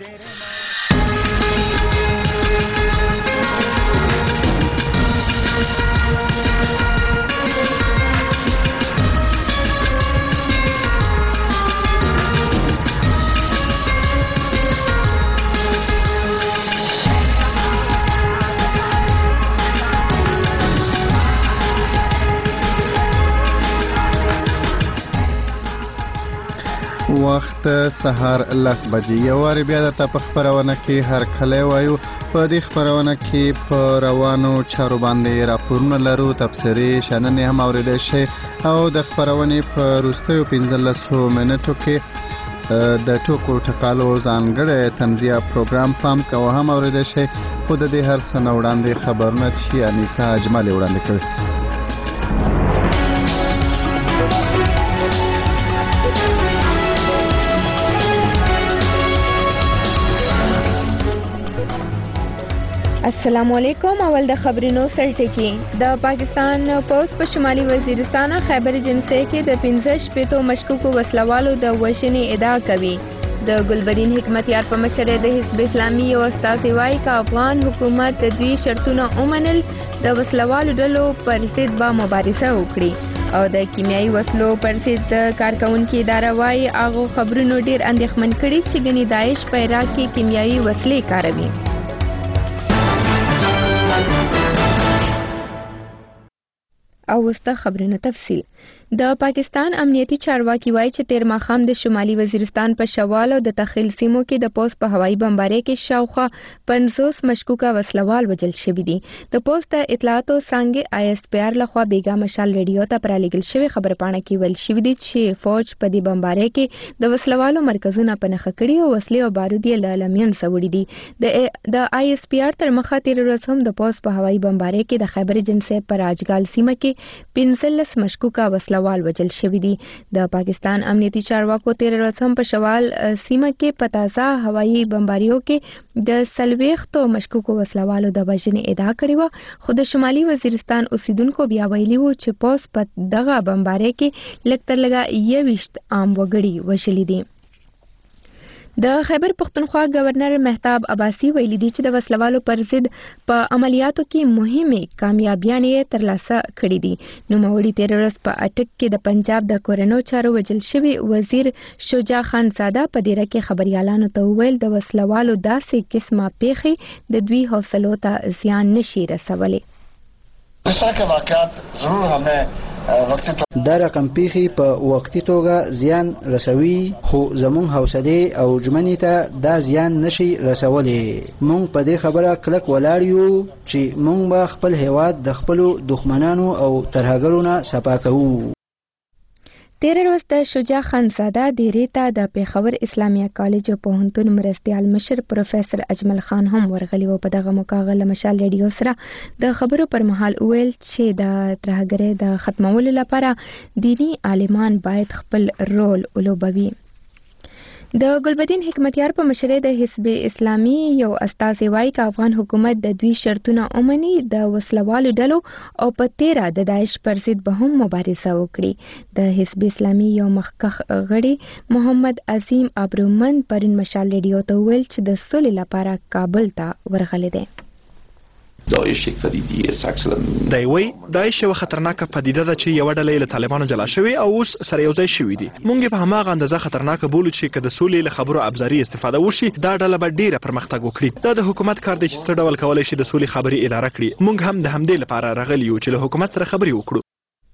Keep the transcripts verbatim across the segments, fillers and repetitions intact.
وخت سهار لس بجې یو وار بیا درته په خپرونه کې هر کله وایو. په دې خپرونه کې په روانو چارو باندې راپورونه لرو، تبصرې شننې هم اورېدای شئ او د خپرونې په وروستیو پنځلسو منټو کې د ټوکو ټکالو ځانګړی طنزیه پروګرام پام کوه هم اورېدای شئ. خو د دې هر څه نه وړاندې خبرونه چې انیسه اجمل وړاندې کوي. السلام علیکم. اول د خبرونو سرټکی. د پاکستان پولیس په شمالي وزیرستان خیبر جنسي کې د پنځه شپېتو مشکوکو وسلوالو د وژنې ادعا کوي. د ګلبدین حکمتیار په مشرۍ د حزب اسلامي یو استازي وایي چې افغان حکومت د دوی شرطونه ومنل د وسلوالو ډلو پر ضد به مبارزه وکړي او د کیمیاوي وسلو پر ضد د کارکونکو اداره وایي هغه خبرونو ډیر اندېښمن کړي چې ګنې داعش په عراق کې کیمیاوي وسلې کاروي. او وسته خبرونه تفصیل. د پاکستان امنیتي چارواکي وایي چې تیر ماښام د شمالي وزیرستان په شوال او د تخیل سیمو کې د پوست په هوایي بمبارۍ کې شاوخوا پنځوس مشکوکه وسلوال وژل شوي دي. د پوست د اطلاعاتو څانګې آی اس پی آر لخوا بیګا مشال ریډیو ته پرالېږل شوې خبرپاڼه کې ویل شوي دي چې فوج په دې بمبارۍ کې د وسلوالو مرکزونه په نښه کړي او وسلې او بارود یې له لمینځه وړي دي. د آی اس پی آر تر مخه تیر ورځ هم د پوست په هوایي بمبارۍ کې د خیبر جنسي په راجګال سیمه کې پنځلس مشکوکه وسلوال وال وجل شوی دي. د پاکستان امنیتي چارواکو تیر ورځ هم په شوال سیمه کې په تازه هوایي بمباریو کې د څلوېښتو مشکوکو وسلوالو د وژنې ادعا کړې وه، خو د شمالي وزیرستان اوسیدونکو بیا ویلي وو چې پولیس په دغه بمبارۍ کې لږ تر لږه یوویشت عام وګړي وژلي دي. د خیبر پختونخوا گورنر مهتاب عباسي ویلي دي چې د وسلوالو پر ضد په عملیاتو کې مهمې کامیابیانې ترلاسه کړې دي. نوموړي تیر ورځ په اټک کې د پنجاب د کورنو چارو وژل شوي وزیر شجاع خان زاده په دیره کې خبريالانو ته وویل د وسلوالو داسې قسمه پیښې د دوی حوصلو ته زیان نشي رسولی. دا رقم پیښې په وقتي توګه زیان رسوي، خو زموږ حوصلې او ژمنې ته دا زیان نشي رسولی. موږ په دې خبره کلک ولاړ یو چې موږ به خپل هیواد د خپلو دښمنانو او ترهګرو نه صفا کوو. تیر ورځ د شجاع خان زاده دیرې ته د پېښور اسلامیه کالج او پوهنتون مرستیال مشر پروفیسر اجمل خان هم ورغلی و. په دغه موقع هغه له مشال ریډیو سره د خبرو پر مهال وویل چې د ترهګرۍ د ختمولو لپاره دیني عالمان باید خپل رول ولوبوي. د ګلبدین حکمتیار په مشرۍ د حزب اسلامي یو استازي وایي چې افغان حکومت د دوی شرطونه ومني د وسلوالو ډلو او په تیره د داعش پر ضد به هم مبارزه وکړي. د حزب اسلامي یو مخکښ غړي محمد عظیم ابرومند پرون مشال ریډیو ته وویل چې د سولې لپاره کابل ته ورغلی دی. داعش یک پدیده است اصلا دی وی داعش یو خطرناکه پدیده ده چې یو ډله له طالبانو جلا شوی او اوس سره یو ځای شوی دي. مونږ په هماغه اندازه خطرناکه بولو چې که د سولې له خبرو ابزاري استفاده وشي دا ډله به ډیره پرمختګ وکړي. دا د حکومت کار دی چې څه ډول کولای شي د سولې خبري اداره کړي. مونږ هم د همدې لپاره راغلی یو چې له حکومت سره خبري وکړو.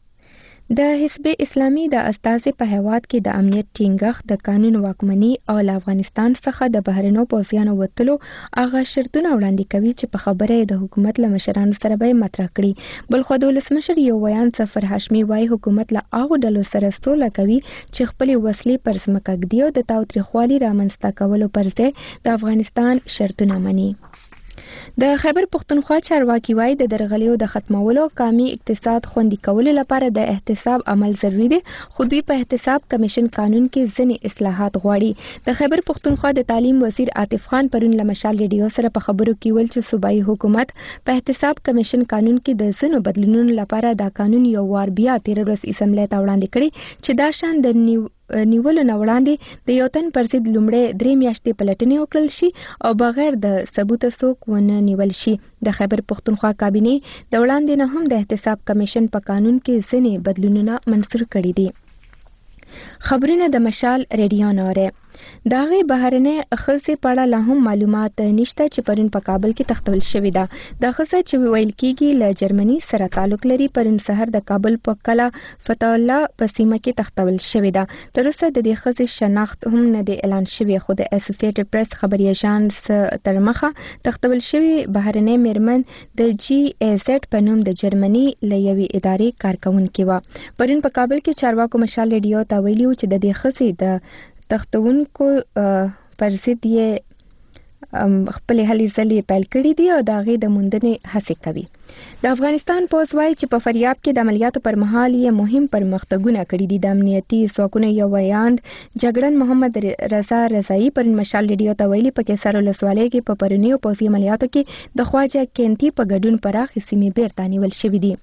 د حزب اسلامي د استازي په هیواد کې د امنیت ټینګښت، د قانون واکمني او له افغانستان څخه د بهرنیو پوځیانو وتلو هغه شرطونه وړاندې کوي چې په خبره د حکومت له مشرانو سره به مطرح کړي. بلخو د ولسمشر یو ویان ظفر هاشمي وایي حکومت له هغو ډلو سره سوله کوي چې خپلې وسلې پر ځمکه ږدي او د تاوتریخوالي رامنځته کولو پر ځای د افغانستان شرطونه مني. د خیبر پختونخوا چارواکي وایي د درغلیو د ختمولو او قومي اقتصاد خوندي کولو لپاره د احتساب عمل ضروري دی، خو دوی په احتساب کمیشن قانون کې ځینې اصلاحات غواړي. د خیبر پختونخوا د تعلیم وزیر عاطف خان پرون له مشال ریډیو سره په خبرو کې ویل چې صوبایي حکومت په احتساب کمیشن قانون کې د ځینو بدلونونو لپاره دا قانون یو وار بیا تیر ورځ اسمبلی ته وړاندې کړی چې دا شان د نیو نیولو نه وړاندې د یو تن پر ضد لومړی درې میاشتې پلټنې وکړل شي او بغیر د ثبوته څوک ونه نیول شي. د خیبر پښتونخوا کابینې د وړاندې نه هم د احتساب کمیشن په قانون کې ځینې بدلونونه منسوخ کړي دي. خبرونه د مشال ریډیو نوره د هغې بهرنۍ ښځې په اړه لا هم معلومات نشته چې پرون په کابل کې تختول شوې ده. دا ښځه چې ویل کېږي له جرمني سره تعلق لري پرون سحر د کابل په کلا فتح الله په سیمه کې تختول شوې ده. تر اوسه د دې ښځې شناخت هم نه دی اعلان شوی، خو د اسوسییټډ پریس خبري اژانس تر مخه تختول شوې بهرنۍ میرمن د جی ای زد په نوم د جرمني له یوې ادارې کارکونکې وه. پرون په کابل کې چارواکو مشال ریډیو ته ویلي و چې د دې ښځې د تختونکو پر ضد یې خپل هلې ځلې پیل کړي دي او د هغې د موندنې هڅې کوي. د افغانستان پوځ وایي چې په فریاب کې د عملیاتو پر مهال یې مهم پرمختګونه کړي دي. د امنیتي ځواکونو یو ویاند جګړن محمد رضا رضایي پر مشال ریډیو ته ویلي په کیسر ولسوالۍ کې په پرونیو پوځي عملیاتو کې د خواجه کینتي په ګډون پراخې سیمې بیرته نیول شوې دي.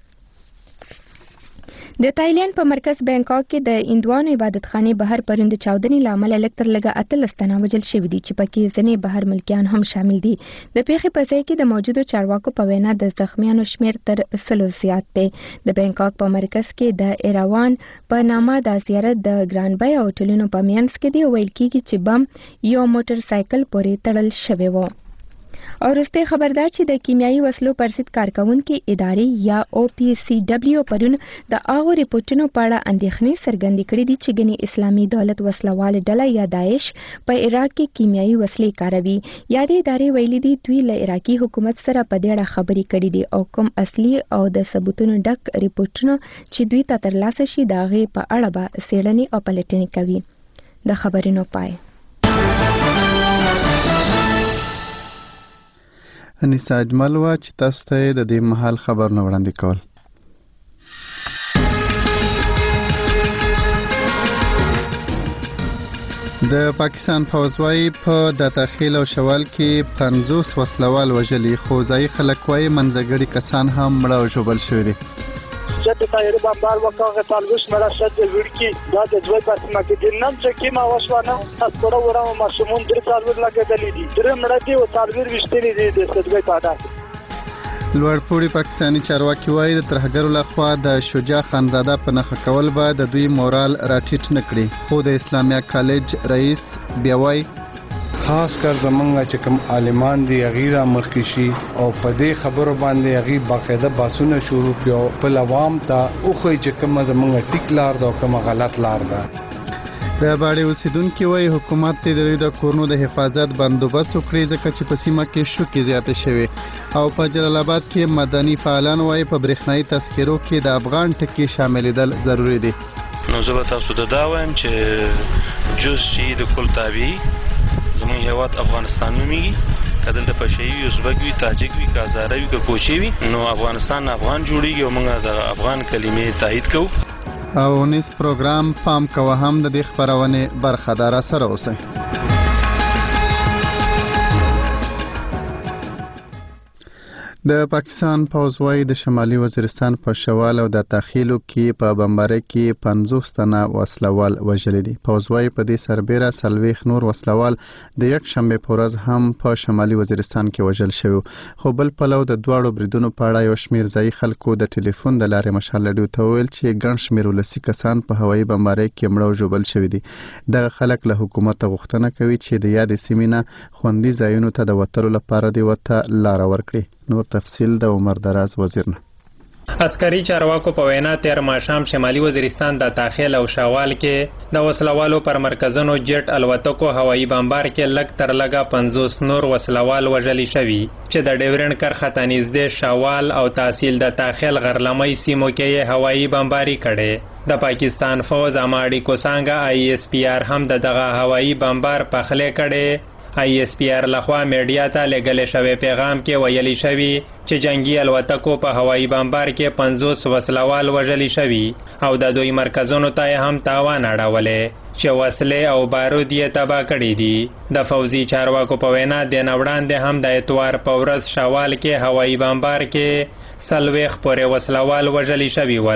د تایلند په مرکز بانکاک کې د هندوانو عبادت خانې بهر پرون د چاودنې له امله لږ تر لږه اتلس تنه وژل شوي دي چې پکې ځینې بهر ملکیان هم شامل دي. د پیښې په ځای کې د موجودو چارواکو په وینا د زخمیانو شمیر تر سلو زیات دی. د بانکاک په مرکز کې د ایراوان په نامه د زیارت د ګران بیه هوټلونو په مینځ کې دی. ویل کېږي چې بم یو موټر سایکل پورې تړل شوی و. او وروستۍ خبر دا چې د کیمیاوي وسلو پر ضد کارکونکې ادارې یا او پی سی ډبلیو پرون د هغو ریپورټونو په اړه اندېښنې څرګندې کړې دي چې ګنې اسلامي دولت وسلوال ډله یا داعش په عراق کې کیمیاوي وسلې کاروي. یادې ادارې ویلي دي دوی له عراقي حکومت سره په دې اړه خبرې کړې دي او کوم اصلي او د ثبوتونو ډک ریپورټونه چې دوی ته ترلاسه شي د هغې په اړه به څېړنې او پلټنې کوي. د خبرونو پای. انیسا اجمل وه چې تاسو ته یې د دې مهال خبرونه وړاندې کول. د پاکستان پوځ وایي په داتاخیل او شوال کې پنځوس وسلوال وژلي، خو ځایي خلک وایي منځګړي کسان هم مړه او ژوبل شوي دي. جد طایر بمبار وکړه تلوش مرا شد ورکی دا د دوی باسمه کې د نن چې کیما وشوانه تاسو ورو ورو ماشومون درې څلور لګېدلې دي درې مړه دي او څلور وشتلې دي د سدوی پاده. لوړپوړي پاکستاني چارواکي وایي د ترهګرو لخوا د شجاع خانزاده په نښه کول به د دوی مورال راټیټ نه کړي، خو د اسلامیه کالج رئیس بیا وایي خاص کر زمونږ چې کوم عالمان دي هغې را مخکې شي او په دې خبرو باندې هغې باقاعده بحثونه شروع کړي او خپل عوام ته وښایي چې کومه زمونږ ټیک لار ده او کومه غلط لار ده. د باړې اوسیدونکي وایي حکومت دې د دوی د کورونو د حفاظت بندوبست وکړي ځکه چې په سیمه کې شوکې زیاتې شوې. او په جلال آباد کې مدني فعالان وایي په برېښنایي تذکرو کې د افغان ټکي شاملېدل ضروري دي. نو زه به تاسو ته دا وایم چې جز چې د کل تابعي زمون هیواد افغانستان نومیږي، که دلته پشهی وي، ازبک وي، تاجک وي، که هزاره وي، که کوچی وي، نو افغانستان افغان جوړیږي او موږ د افغان کلمې تایید کوو. او نیس پروګرام پام کوه هم د دې خپرونې برخه ده. را سره اوسئ. د پاکستان پوځ وایي د شمالي وزیرستان په شوال او د تاخیلو کې په بمبارۍ کې پنځوس تنه وسلوال وژلي دي. پوځ وایي په دې سربیره څلوېښت نور وسلوال د یک شنبې په ورځ هم په شمالي وزیرستان کې وژل شوي، خو بل پلو د دواړو بریدونو په اړه یو شمېر ځایي خلکو د ټلیفون د لارې مشال ریډیو ته وویل چې ګڼ شمېر ولسي کسان په هوایي بمبارۍ کې مړه او ژوبل شوي دي. دغه خلک له حکومته غوښتنه کوي چې د یادې سیمې نه خوندي ځایونو ته د وتلو لپاره دې ورته لاره ورکړي. نور تفصیل د عمر دراز وزیر نه. عسکري چارواکو په وینا تیر ماښام شمالي وزیرستان د تاخیل او شوال کې د وسلوالو پر مرکزونو جټ الوتکو هوایي بمبار کې لږ تر لږه پنځوس نور وسلوال وژلي شوي چې د ډیورنډ کرښه ته نږدې شوال او تحصیل د تاخیل غرلمۍ سیمو کې یې هوایي بمباري کړې. د پاکستان فوز اماډي کوسانګا آی ایس پی آر هم د دغه هوایي بمبار پخلی کړې. آی ایس پی آر لخوا میډیا ته لګلې شوی پیغام کې ویلي شوی چې جنگي الوتکو په هوایي بمبار کې پنځوس وسلوال وژلي شوي او د دوی مرکزونو ته هم تاوان اړولی چې وسلې او بارود یې تباه کړي دي. د فوزي چارواکو په وینا د نه وړاندې هم د اتوار په ورځ شوال کې هوایي بمبار کې څلوېښت پورې وسلوال وژلي شوي ول،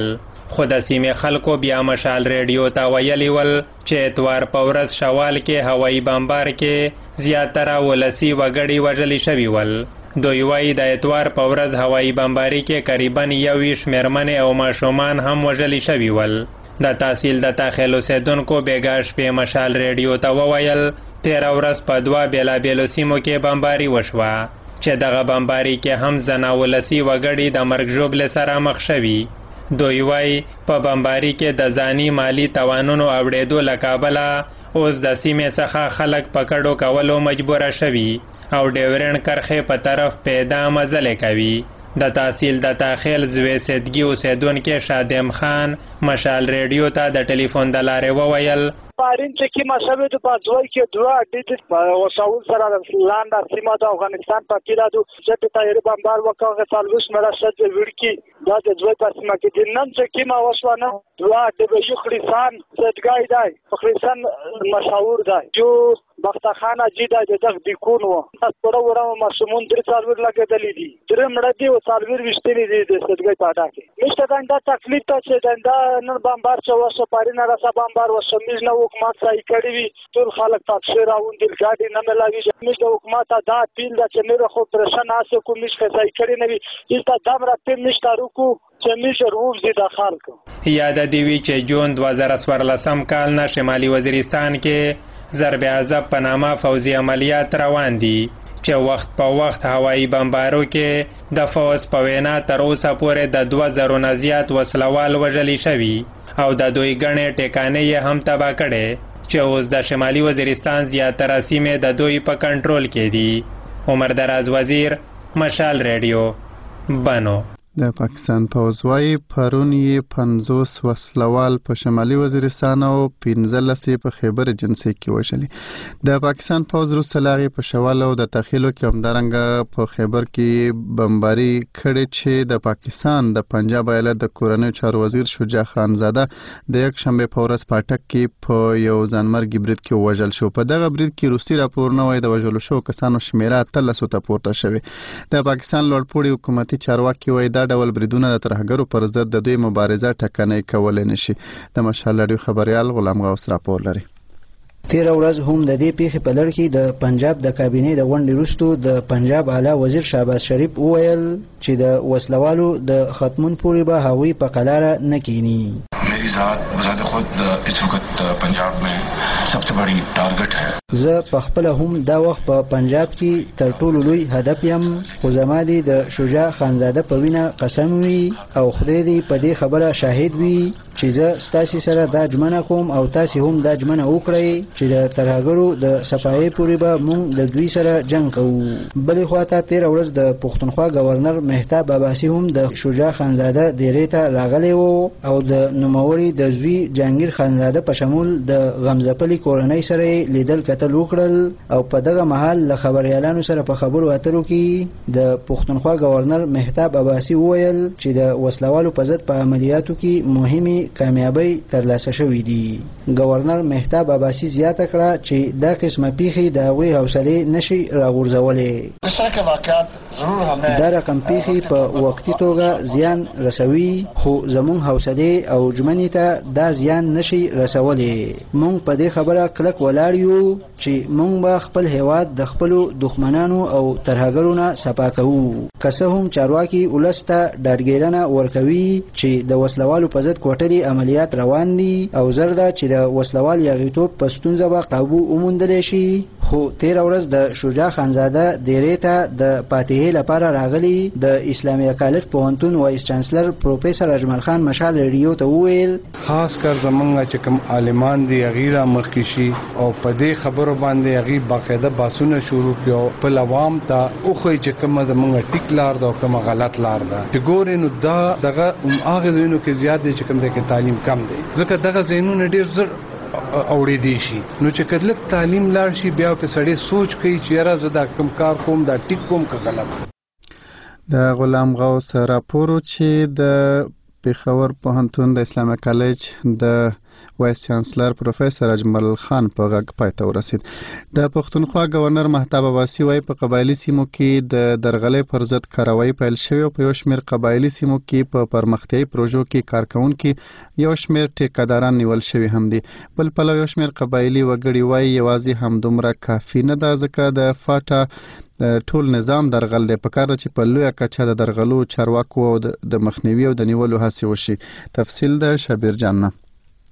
خو د سیمې خلکو بیا مشال ریډیو ته ویلي ول چې اتوار په ورځ شوال کې هوایي بمبار کې زیاتره ولسي وګړي وژلي شوي ول. دوی وایي د اتوار په ورځ هوایي بمباري کې قریبا یو ویشت مېرمنې او ماشومان هم وژلي شوي ول. د تحصیل د تاخیل اوسېدونکو بېګا شپې مشال ریډیو ته وویل تېره ورځ په دوه بېلابېلو سیمو کې بمباري وشوه چې دغه بمباري کې هم زنا ولسي وګړي د مرګ ژوبلې سره مخ شوي. دوی وایي په بمباري کې د ځاني مالی توانونو اوړېدو له کابله اوس د سیمې څخه خلک په کډو کولو مجبوره شوي او ډیورنډ کرښې په طرف پیدا مزلې کوي. د تحصیل د تاخیل زوی سیدګي اوسېدونکي شادم خان مشال ریډیو ته د ټلیفون د لارې وویل پارین چې کیما شوه د پاتوي کې دوه اډیټ او شاول سره لاندې سیمه د افغانستان په پیرا دو چې تایر بمبار وکړه سالوس مرا شت وړکی دا د دوه پاسمه کې د نن چې کیما وشونه دوه د یو خریسان زدګای دی خریسان مشهور دی جو بختخانه جیدا د دغ د کونو تاسو ورو ماشومون در څلور لګیدلې دي در مړه دی او څلور وشتلې دي د زدګای پاټا کې مشته دا تکلیف ته چې دا نن بمبار چې وسه پارینه را سبا بمبار وسه میز نه حکومت صحیح کړی وي ټول خلک تاسو راوند دل ګاډي نه ملاوي چې د حکومت دا پیل دا چې نه خو پرشن اسه کوم نش صحیح کړی نه وي چې دا دمر په نشته روکو چې میشر ووب زی د خلکو. یاد دی وی چې جون دوه زره څوارلسم کال نه شمالي وزیرستان کې ضرب عذاب په نامه فوزي عملیات روان دي چې وخت په وخت هوایي بمبارو کې د فوز په وینا تر اوسه پورې د دوه زرو نه زیات وسلوال وژلي شوي او د دوی ګڼې ټیکانې یې هم تباه کړې چې اوس د شمالي وزیرستان زیاتره سیمې د دوی په کنټرول کې دي. عمر دراز وزیر مشال ریډیو بنو. د پاکستان پوځ وايي پرون یې پنځوس وسلوال په شمالي وزیرستان او پنځلس په خیبر جنسي کې وژلي. د پاکستان پوځ وروسته له هغې په شوال او د تخیلو کې همدارنګه په خیبر کې بمباري کړې چې د پاکستان د پنجاب ایالت د کورنیو چارو وزیر شجاع خانزاده د یک شنبې په ورځ پاټک کې په یو ځانمرګي برید کې ووژل شو. په دغه برید کې روسي راپورونه وایي د وژلو شوو کسانو شمېره اتلسو ته پورته شوې. د پاکستان لوړپوړي حکومتي چارواکي وایي دا ډول بریدونه د ترهګرو پر ضد د دوی مبارزه ټکنۍ کولی نشي. د مشال راډیو خبریال غلام غوث راپور لري. تیره ورځ هم د دې پیښې په لړ کې د پنجاب د کابینې د غونډې وروسته د پنجاب اعلی وزیر شهباز شریف وویل چې د وسلوالو د ختمون پورې به هغوی په قلاره نه کینی. मेरी ذات बजाते खुद इस वक्त पंजाब में सबसे बड़ी टारगेट है. زه په خپل هم دا وخت په پنجاب کې تر ټولو لوی هدف یم خو زما دی د شجاع خانزاده په وینا قسم وي او خدای دی په دې خبره شاهد وي چې زه ستاسو سره دا ژمنه کوم او تاسو هم دا ژمنه وکړئ چې د ترهګرو د صفایي پورې به موږ د دوی سره جنگ کوو. بلې خواته تیره ورځ د پښتونخوا گورنر مهتاب عباسي هم د شجاع خانزاده دیرې ته راغلی و او د نوموړي د زوی جهانګیر خانزاده په شمول د غمزپلي کورنۍ سره لیدل کتل وکړل او په دغه مهال له خبريالانو سره په خبرو اترو کې د پښتونخوا گورنر مهتاب عباسي وویل چې د وسلوالو په ضد په عملیاتو کې مهمه کامیابی ترلاسه شوې دي. گورنر مهتاب عباسي زیاته کړه چې دا قسمه پیښې د هغوی حوصلې نشي راغورځولی. دا رقم پیښې په وقتي توګه زیان رسوي خو زموږ حوصلې او ژمنې ته دا زیان نشي رسولی. موږ په دې خبره کلک ولاړ یو چې موږ به خپل هیواد د خپلو دښمنانو او ترهګرو نه صفا کوو. که څه هم چارواکي ولس ته ډاډګیرنه ورکوي چې د وسلوالو په ضد کوټلي عملیات روان دي او زر ده چې د وسلوال یاغیتوب په ستونزه به قابو وموندلی شي خو تیره ورځ د شجاع خانزاده دیرې ته د فاتحې لپاره راغلي. د اسلامي کالج پوهنتون وایس چانسلر پروفیسر اجمل خان مشال ریډیو ته وویل خاص کر زمونږ چې کوم عالمان دي هغې را مخکې شي او په دې خبرو باندې هغې باقاعده بحثونه شروع کړي او خپل عوام ته وښایي چې کومه زمونږ ټیک لار ده او کومه غلط لار ده. چې ګورې نو دا دغه هغه ځایونو کې زیات دی چې کوم دی کې تعلیم کم دی ځکه دغه ځایونه ډېر زر اوړېدی شي نو چې کله تعلیم لاړ شي بیا په سړی سوچ کوي چې یاره زه دا کوم کار کوم دا ټیک کوم که غلط. د غلام غوث راپورو چې د پېښور پوهنتون د اسلامي کالج د وایس چانسلر پروفیسور اجمل خان په غږ پای ته ورسید. د پښتونخوا گورنر مهتاب عباسي وايي په قبایلي سیمو کې د درغلۍ پر ضد کاروایی پیل شوې او په یو شمېر قبایلي سیمو کې په پرمختیایي پروژو کې کارکونکي یو شمېر ټیکاداران نیول شوي هم دي. بل پلو یو شمېر قبایلي وګړي وايي یوازې همدومره کافي نه ده ځکه د فاټا ټول نظام درغل دی. په کار ده چې په لویه کچه د درغلو چارواکو او د مخنیوي او د نیولو هڅې وشي. تفصیل د شبیر جان نه.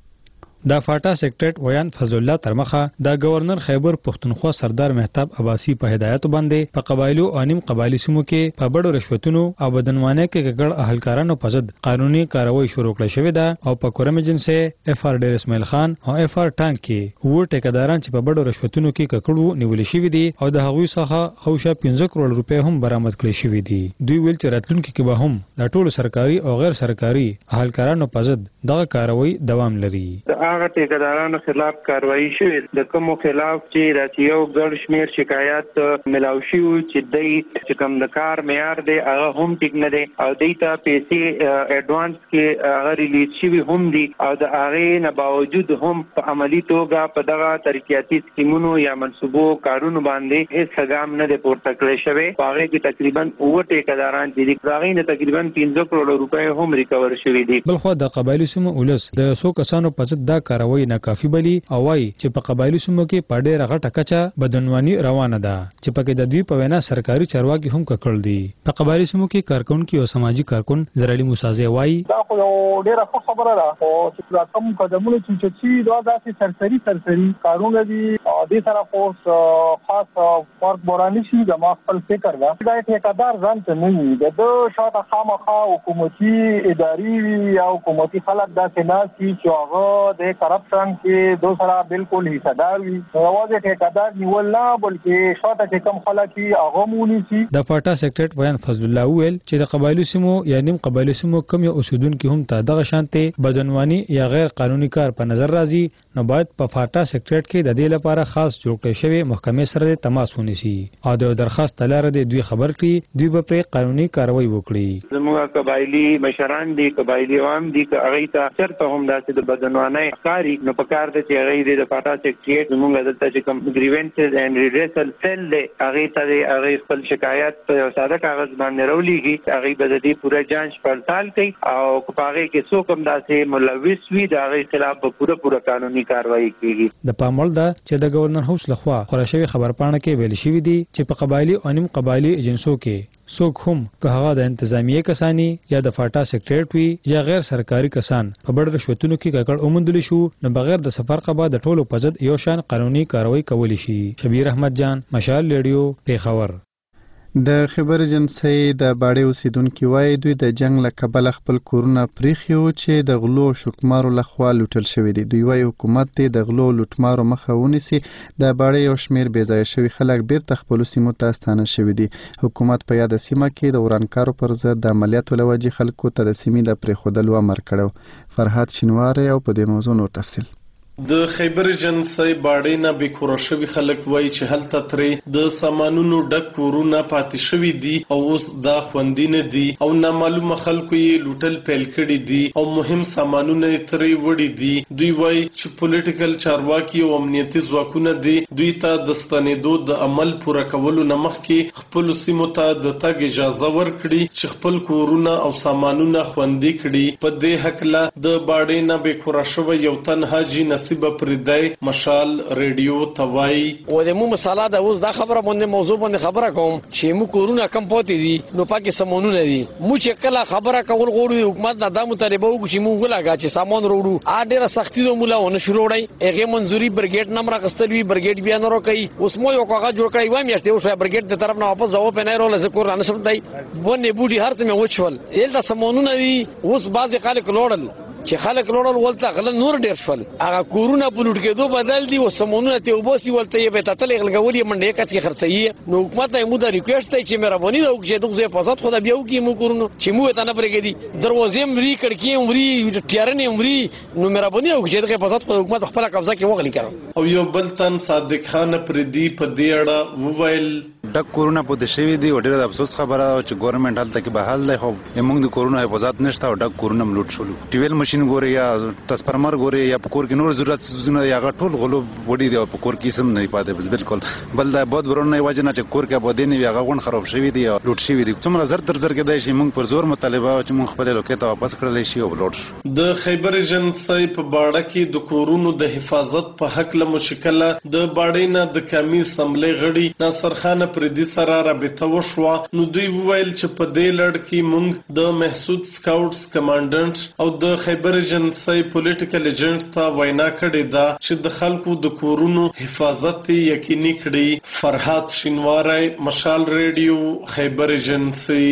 دا فاټا سیکریټریټ ویان فضل الله ترمخه د گورنر خیبر پښتونخوا سردار مهتاب عباسي په هدایت باندې په قبایلو او نیم قبایلی سیمو کې په بډو رشوتونو او بدنوانه کې ګډ اهلکارانو په ضد قانوني کاروایی شروع کړې شوې ده او په کورم ایجنسي اف ار ډیر اسماعیل خان او اف ار ټانک کې وو ټیکداران چې په بډو رشوتونو کې ککړو نیول شوې دي او د هغوی څخه خوشا پنځه کروڑ روپۍ هم برآمد کړې شوې دي. دوی ویل چې راتلونکي کې به هم د ټولو سرکاري او غیر سرکاري اهلکارانو په ضد دغه کاروایی دوام لري. هغه ټیکدارانو خلاف کاروایی شوې د کومو خلاف چې د یو ګډ شمیر شکایت ملاو شو چې د چې کوم د کار معیار دی هغه هم ټیک نه دی او د ته پیسې اډوانس کې هغه ریلیز شوی هم دي او د هغه نه باوجود هم په عملی توګه په دغه ترقیاتي سکیمونو یا منصوبو کارونو باندې هیڅ ګام نه دی پورته کړی شوی. هغه کې تقریبا اوه ټیکداران دي هغه نه تقریبا پنځه کروڑ روپۍ هم ریکور شوی دي. بل خو د قبایلی سیمو ولس د څو کسانو په ضد دا کاروایی ناکافي بلی او وايي چې په قبایلی سیمو کې په ډېره غټه کچه بدنواني روانه ده چې پکې د دوی په وینا سرکاري چارواکي هم ککړ دي. په قبایلی سیمو کې کارکونکي او سماجی کارکون زرالي موسازي وايي دا خو ډېره ښه خبره ده او چې کوم قدمونه چې چې دا داسې سرسري سرسري کارونه دي او د سره خاص خاص فرق بوراني شي د ما خپل فکر ده دا ټیکدار ځان ته نه وي د شاته خامخا حکومتي اداري یا حکومتي خلک داسې نه چې هغه د کرپشن کې دو سره بالکل حصدار وي. یوازې ټیکدار نیول نه بلکې شاته چې کوم خلک هغه مونږ شي. د فاټا سیکریټریټ ویان فضل الله ویل چې د قبایلی سیمو یا نیم قبایلی سیمو کم یو اوسیدونکو هم ته دغه شانته بدنواني یا غیر قانوني کار په نظر راځي نو باید په فاټا سیکریټریټ کې د دې لپاره خاص جوړ کړی شوی محکمې سره تماس ونیسي او د درخواست لاره د دوی خبر کړي دوی به پر قانوني کاروایی وکړي. زموږ قبایلی مشران دي قبایلی عوام دي که هغه ته چرته هم داسې د بدنواني کاری نو په کار د چې هغه د فاټا سیکریټریټ زموږ دلته چې کوم گریونسز اینڈ ریډریسل سیل دی هغه ته هغه خپل شکایت په ساده کاغذ باندې راولېږي هغه به د دې پوره جانچ پړتال کوي او په هغه کې څوک هم داسې ملوث وي د هغه خلاف به پوره پوره قانوني کاروایی کیږي. د پامول ده چې د گورنر هاوس لخوا خورشوي خبرپاڼه کې ویل شوی دی چې په قبایلی او نیم قبایلی ایجنسو کې څوک هم که هغه د انتظامیه کسانی یا د فاټا سیکریټریټ وي یا غیر سرکاري کسان په بډ رشوتونو کې ککړ اومندل شو نو بغیر د سفر قبا د ټولو په ضد یو شان قانوني کاروایی کولی شي. شبیر احمد جان مشال ریډیو پیښور. د خبر ایجنسی د باړې اوسیدونکو وايي دوی د جنگ له کبله خپل کورونه پریخي و چې د غلو شکمارو لخوا لوټل شوی دي. دوی وايي حکومت د غلو لوټمارو مخه ونیسي. د باړې یو شمیر بې ځایه شوي خلک بیرته خپلو سیمو ته ستانه شوي دي. حکومت په یاده سیمه کې د ورانکارو پر ضد د عملیاتو له وجې خلکو ته د سیمې د پرېښودلو امر کړی. فرهاد شینواری او په دې موضوع نور تفصیل. د خیبر ایجنسی باړې نه بیکوره شوي خلک وایي چې هلته ترې د سامانونو ډک کورونه پاتې شوي دي او اوس دا خوندي نه دي او نامعلومه خلکو یې لوټل پیل کړي دي او مهم سامانونه یې ترې وړي دي. دوی وایي چې پولیټیکل چارواکي او امنیتي ځواکونه دي دوی ته د ستنېدو د عمل پوره کولو نه مخکې خپلو سیمو ته د تګ اجازه ورکړي چې خپل کورونه او سامانونه خوندي کړي. په دې هکله د باړې نه بیکوره شوی یو تن حاجي نصیب پردای مشال ریډیو توای و د مو مثاله د اوس دا خبره باندې موضوع باندې خبره کوم چې مو کورونه کم پاتې دي نو پاکي سامانونه دي مو چې کله خبره کول غوړو حکومت نه د مطالبه وکړي چې مو ولاګه چې سامان وروړو ا ډیره سختي د مولاونه شروع وړي هغه منځوري برګیټ نمبر غستل وی برګیټ بیا نه روکي اوس مو یو کاغذ جوړ کړی و میاشتې اوس برګیټ د طرف نه واپس ځواب نه رول ذکر نه شم دی ونه بوډي هرڅ مې وچول یل د سامانونه دي اوس بعضی خلک لوړل چې خلک لوړل ولته غل نور ډیر شول هغه کورونه په لوټ کېدو بدل دي او سمونونه ته وباسي ولته یې به تتل غلګولې منډه کټ کې خرڅي نو حکومت ته مو دا ریکوست دی چې مهرباني وکړي چې دغه حفاظت خو دا بیا وکړي مو کورونه چې مو ته نه پرېږدي دروازې مري کړکۍ مري ټیارنې مري نو مهرباني وکړي چې دغه حفاظت خو حکومت خپل قبضه کې وغلي کړو. او یو بل تن صادق خان پردی په دې اړه وویل ډک کورونه پاتې شوي دي او ډېر د افسوس خبره ده چې ګورنمنت هلته کې به حل دی خو موږ د کورونو حفاظت نشته او ډک کورونه هم لوټ شولو. ټیویل ماشین ګوري یا ټرانسفارمر ګوري یا په کور کې نور ضرورت څیزونه دي هغه ټول غلو وړي دي او په کور کې هم نه پاتې بس بالکل. بل دا باد برون نه وجه نه چې کور کې آبادي نه وي هغه غون خراب شوي دي او لوټ شوي دي. څومره زر تر زر کېدای شي موږ پر زور مطالبه چې موږ خپل لوکې ته واپس کړلی شي او لوټ شو. د خیبر ایجنسۍ په باړه کې د کورونو د حفاظت په هکله مشکله د باړې نه د قومي اسمبلۍ غړي ناصر خان پردي سره رابطه وشوه. نو دوی وویل چې په دې لړ کې موږ د محسود سکاوټس کمانډنټ او د خیبر ایجنسۍ پولیټیکل ایجنټ ته وینا کړې ده چې د خلکو د کورونو حفاظت یقیني کړي. فرهاد شینواری، مشال ریډیو، خیبر ایجنسۍ.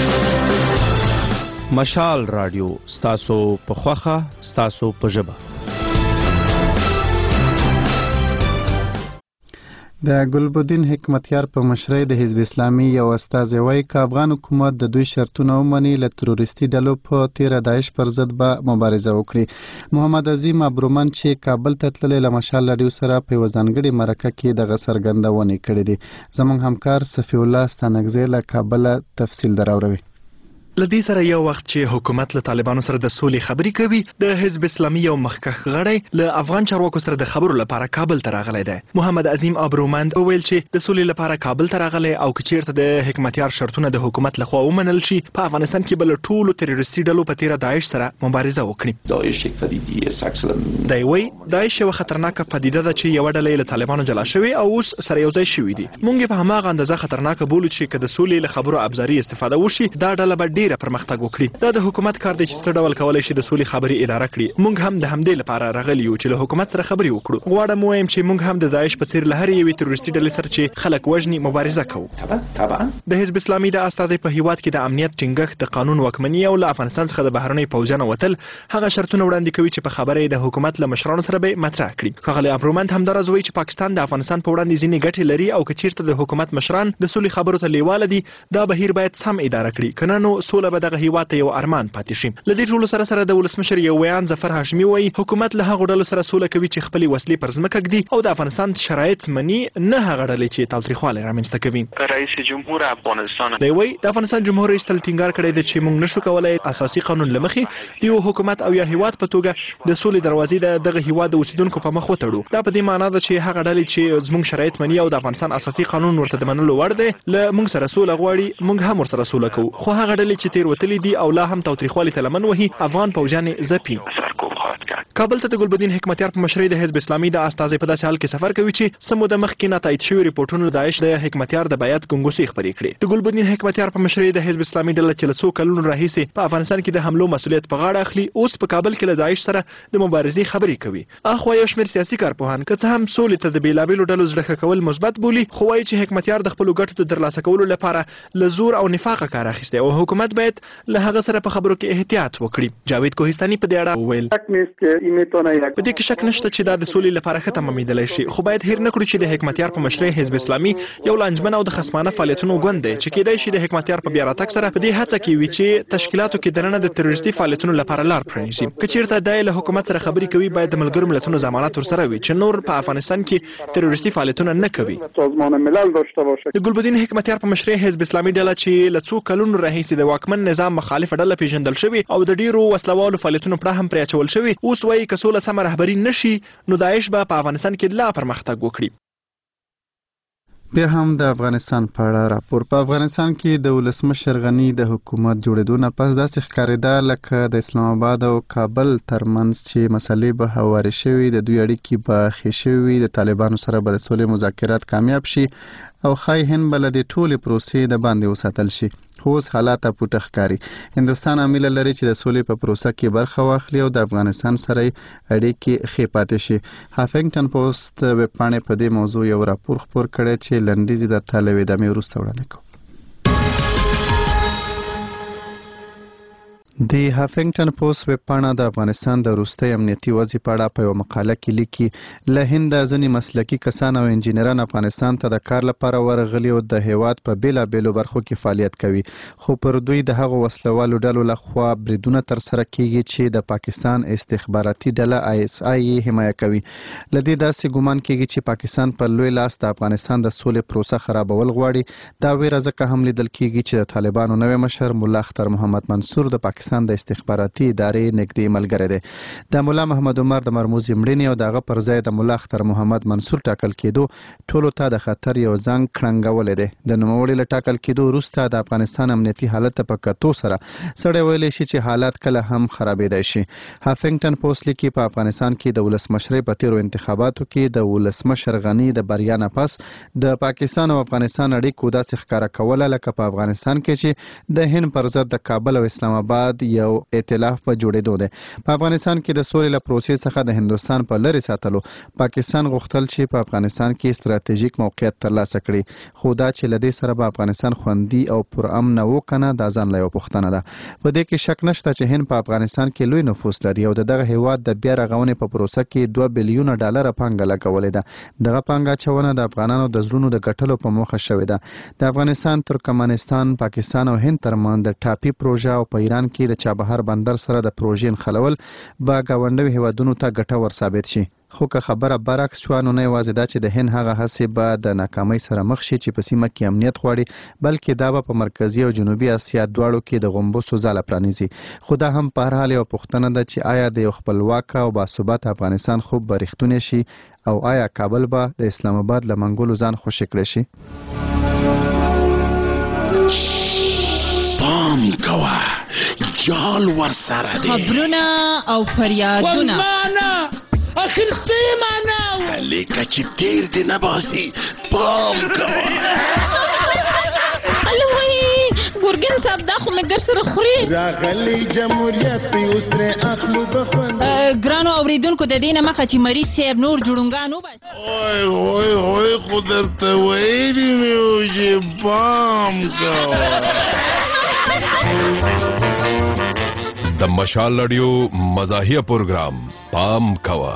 مشال رادیو ستاسو په خوخه ستاسو په ژبه. د ګلبدین حکمتیار په مشرۍ د حزب اسلامي یو استازی وایي که افغان حکومت د دوی شرطونه ومني له تروریستي ډلو په تیره داعش پر ضد به مبارزه وکړي. محمد عظیم ابرومن چې کابل ته تللی له مشال رادیو سره په یوه ځانګړې مرکه کې دغه څرګندونې کړې دي. زموږ همکار صفي الله ستانکزی له کابله تفصیل دراوروي. لدې سره یو وخت چې حکومت له طالبانو سره د سولې خبرې کوي، د حزب اسلامي یو مخکښ غړی له افغان چارواکو سره د خبرو لپاره کابل ته راغلی دی. محمد عظیم ابرومند وویل چې د سولې لپاره کابل ته راغلی او که چیرته د حکمتیار شرطونه د حکومت لخوا ومنل شي، په افغانستان کې به له ټولو تروریستي ډلو په تیره داعش سره مبارزه وکړي. داعش یک پدیده ساکسلن دی وایي داعش یوه خطرناکه پدیده ده چې یوه ډله یې له طالبانو جلا شوې او اوس سره یو ځای شوي دي. موږ یې په هماغه اندازه خطرناکه بولو چې که د سولې له خبرو ابزاري استفاده وشي، دا ډله به ډیره پرمختګ وکړي. دا د حکومت کار دی چې څه ډول کولای شي د سولې خبرې اداره کړي. موږ هم د همدې لپاره راغلي یو چې له حکومت سره خبرې وکړو. غواړم ووایم چې موږ هم د داعش په څیر له هرې یوې تروریستي ډلې سره چې خلک وژني مبارزه کوو. طبعا د حزب اسلامي د استازي په هیواد کې د امنیت ټینګښت، د قانون واکمني او له افغانستان څخه د بهرنۍ پوځیانو وتل هغه شرطونه وړاندې کوي چې په خبره یې د حکومت له مشرانو سره به مطرح کړي. ښاغلی ابرومند همداراز وایي چې پاکستان د افغانستان په وړاندې ځینې ګټې لري او که چیرته د حکومت مشران د سولې خبرو ته لیواله دي، دا بهیر باید سم اداره کړي، که نه نو سوله به دغه هیواد ته یو ارمان پاتې شي. لدې ټولو سره سره د ولسمشر یو ویان ظفر هاشمي وایي حکومت له هغو ډلو سره سوله کوي چې خپلې وسلې پر ځمکه ږدي او د افغانستان شرایط مني، نه هغه ډلې چې تاوتریخوالی رامنځته کوي. رئیس جمهور افغانستان دی وایي د افغانستان جمهور رئیس تل ټینګار کړی دی چې موږ نشو کولای اساسي قانون له مخې د یو حکومت او یا هیواد په توګه د سولې دروازې د دغه هیواد د اوسیدونکو په مخ وتړو. دا په دې معنا ده چې هغه ډلې چې زموږ شرایط مني او د افغانستان اساسي قانون ورته د منلو وړ دی له موږ سره سوله غواړي، موږ هم ورسره سوله کوو. خو هغه ډلې چې تیر وتلي دي او لا هم تاوتریخوالي ته لمن وهي، افغان پوځیان زپي. کابل ته د ګلبدین حکمتیار په مشرۍ د حزب اسلامي د استازي په داسې حال کې سفر کوي چې څه موده مخکې ناتایید شوي ریپورټونه داعش د حکمتیار د بیعت ګنګوسې خپرې کړې. د ګلبدین حکمتیار په مشرۍ د حزب اسلامي ډله چې له څو کلونو راهیسې په افغانستان کې د حملو مسؤلیت په غاړه اخلي، اوس په کابل کې له داعش سره د مبارزې خبرې کوي. اخوا یو شمېر سیاسي کارپوهان که څه هم سولې ته د بېلابېلو ډلو زړه ښه کول مثبت بولي، خو وایي چې حکمتیار د خپلو ګټو د ترلاسه کولو لپاره له زور او نفاقه کار اخیستی او حکومت باید له هغه سره په خبرو کې احتیاط وکړي. جاوید کوهستاني په دې اړه وویل په دې کې شک نشته چې دا د سولې لپاره ښه تمامېدلی شي، خو باید هیر نه کړو چې د حکمتیار په مشرۍ حزب اسلامي یو لانجمن او د خصمانه فعالیتونو ګوند دی چې کېدای شي د حکمتیار په بیا راتګ سره په دې هڅه کې وي چې تشکیلاتو کې دننه د تروریستي فعالیتونو لپاره لار پرانیزي. که چیرته دا له حکومت سره خبرې کوي، باید د ملګرو ملتونو ضمانت ورسره وي چې نور په افغانستان کې تروریستي فعالیتونه نه کوي. د ګلبدین حکمتیار په مشرۍ حزب اسلامي ډله چې له څو کلونو راهیسې د واکمن نظام مخالفه ډله پیژندل شوې او د ډیرو وسلوالو فعالیتونو پړه هم پرې اچول شوې، اوس وایي که سوله سمه رهبري نشي نو داعش به په افغانستان کې لا پرمختګ وکړي. بیا هم د افغانستان په اړه راپور. په افغانستان کې د ولسمشر غني د حکومت جوړېدو نه پس داسې ښکارېده لکه د اسلام آباد او کابل ترمنځ چې مسلې به هوارې شوي، د دوی اړیکې به ښې شوي، د طالبانو سره به د سولې مذاکرات کامیاب شي او ښایي هند به له دې ټولې پروسې د باندې وساتل شي. خو اوس حالات پوټه ښکاري. هندوستان هیله لري چې د سولې په پروسه کې برخه واخلي او د افغانستان سره اړیکې ښې پاتې شي. هافنګټن پوسټ ویبپاڼې په دې موضوع یو راپور خپور کړی چې لنډیز یې درته له ویدامې وروسته وړاندې کوو. د هافینګټن پوسټ ویب پاڼه د افغانستان د وروستي امنیتي وضع په اړه په یوه مقاله کې لیکي له هنده ځینې مسلکي کسان او انجینران افغانستان ته د کار لپاره ورغلي او د هیواد په بېلابېلو برخو کې فعالیت کوي، خو پر دوی د هغو وسلوالو ډلو لخوا بریدونه ترسره کیږي چې د پاکستان استخباراتي ډله آی اس آی یې حمایه کوي. له دې داسې ګمان کیږي چې پاکستان پر لوی لاس د افغانستان د سولې پروسه خرابول غواړي. دا ویره ځکه هم لیدل کیږي چې د طالبانو نوی مشر ملا اختر محمد منصور د پاکستان د استخباراتي ادارې نږدې ملګری دی. د ملا محمد عمر د مرموزي مړینې او دغه پر ځای د ملا اختر محمد منصور ټاکل کېدو ټولو ته د خطر یو زنګ کړنګولی دی. د نوموړي له ټاکل کېدو وروسته د افغانستان امنیتي حالت په کتو سره سړی ویلی شي چې حالات کله هم خرابېدای شي. هافینګټن پوسټ لیکي په افغانستان کې د ولسمشرۍ په تیرو انتخاباتو کې د ولسمشر غني د بریا نه پس د پاکستان او افغانستان اړیکو داسې ښکاره کوله لکه په افغانستان کې چې د هند پر ضد د کابل او اسلام آباد یو ائتلاف په جوړېدو دی. په افغانستان کې د سولې له پروسې څخه د هندوستان په لرې ساتلو پاکستان غوښتل چې په افغانستان کې ستراتیژیک موقعیت ترلاسه کړي، خو دا چې له دې سره به افغانستان خوندي او پرامنه وکنه دا ځان له یوه پوښتنه ده. په دې کې شک نشته چې هند په افغانستان کې لوی نفوذ لري او د دغه هیواد د بیا رغونې په پروسه کې دوه بلیونه ډالره پانګه لګولې ده. دغه پانګه اچونه د افغانانو د زړونو د ګټلو په موخه شوې ده. د افغانستان، ترکمنستان، پاکستان او هند ترمنځ د ټاپي پروژه او په ایران کې د چابهار بندر سره د پروژې نښلول به ګاونډیو هیوادونو ته ګټور ثابت شي. خو که خبره برعکس شوه نو نه یوازې دا چې د هند هغه هڅې به د ناکامۍ سره مخ شي چې په سیمه کې امنیت غواړي، بلکې دا به په مرکزي او جنوبي اسیا دواړو کې د غومبسو ځاله پرانیزي. خو دا هم په هر حال یوه پوښتنه ده چې آیا د یو خپلواک او باثباته افغانستان خوب به رښتونی شي او آیا کابل به د اسلام آباد له منګولو ځان خوشي کړی شي؟ پام کوه جال ور سره دی، خبرونه او فریادونه اخر ستې معنا لیکه چې تیر دی نه باسي. پام کوه الوی ګورګین صاحب دا خو مې ګر سره خوري راغلی جمهوریت اوس ترې اخلو بخون. ګرانو اوریدونکو د دې نه مخه چې مریض صاحب نور جوړونګان وباسي. اوی اوی اوی خو درته ویلي مې و چې پام کوه. د مشال رادیو مزاحیه پروګرام پام کوه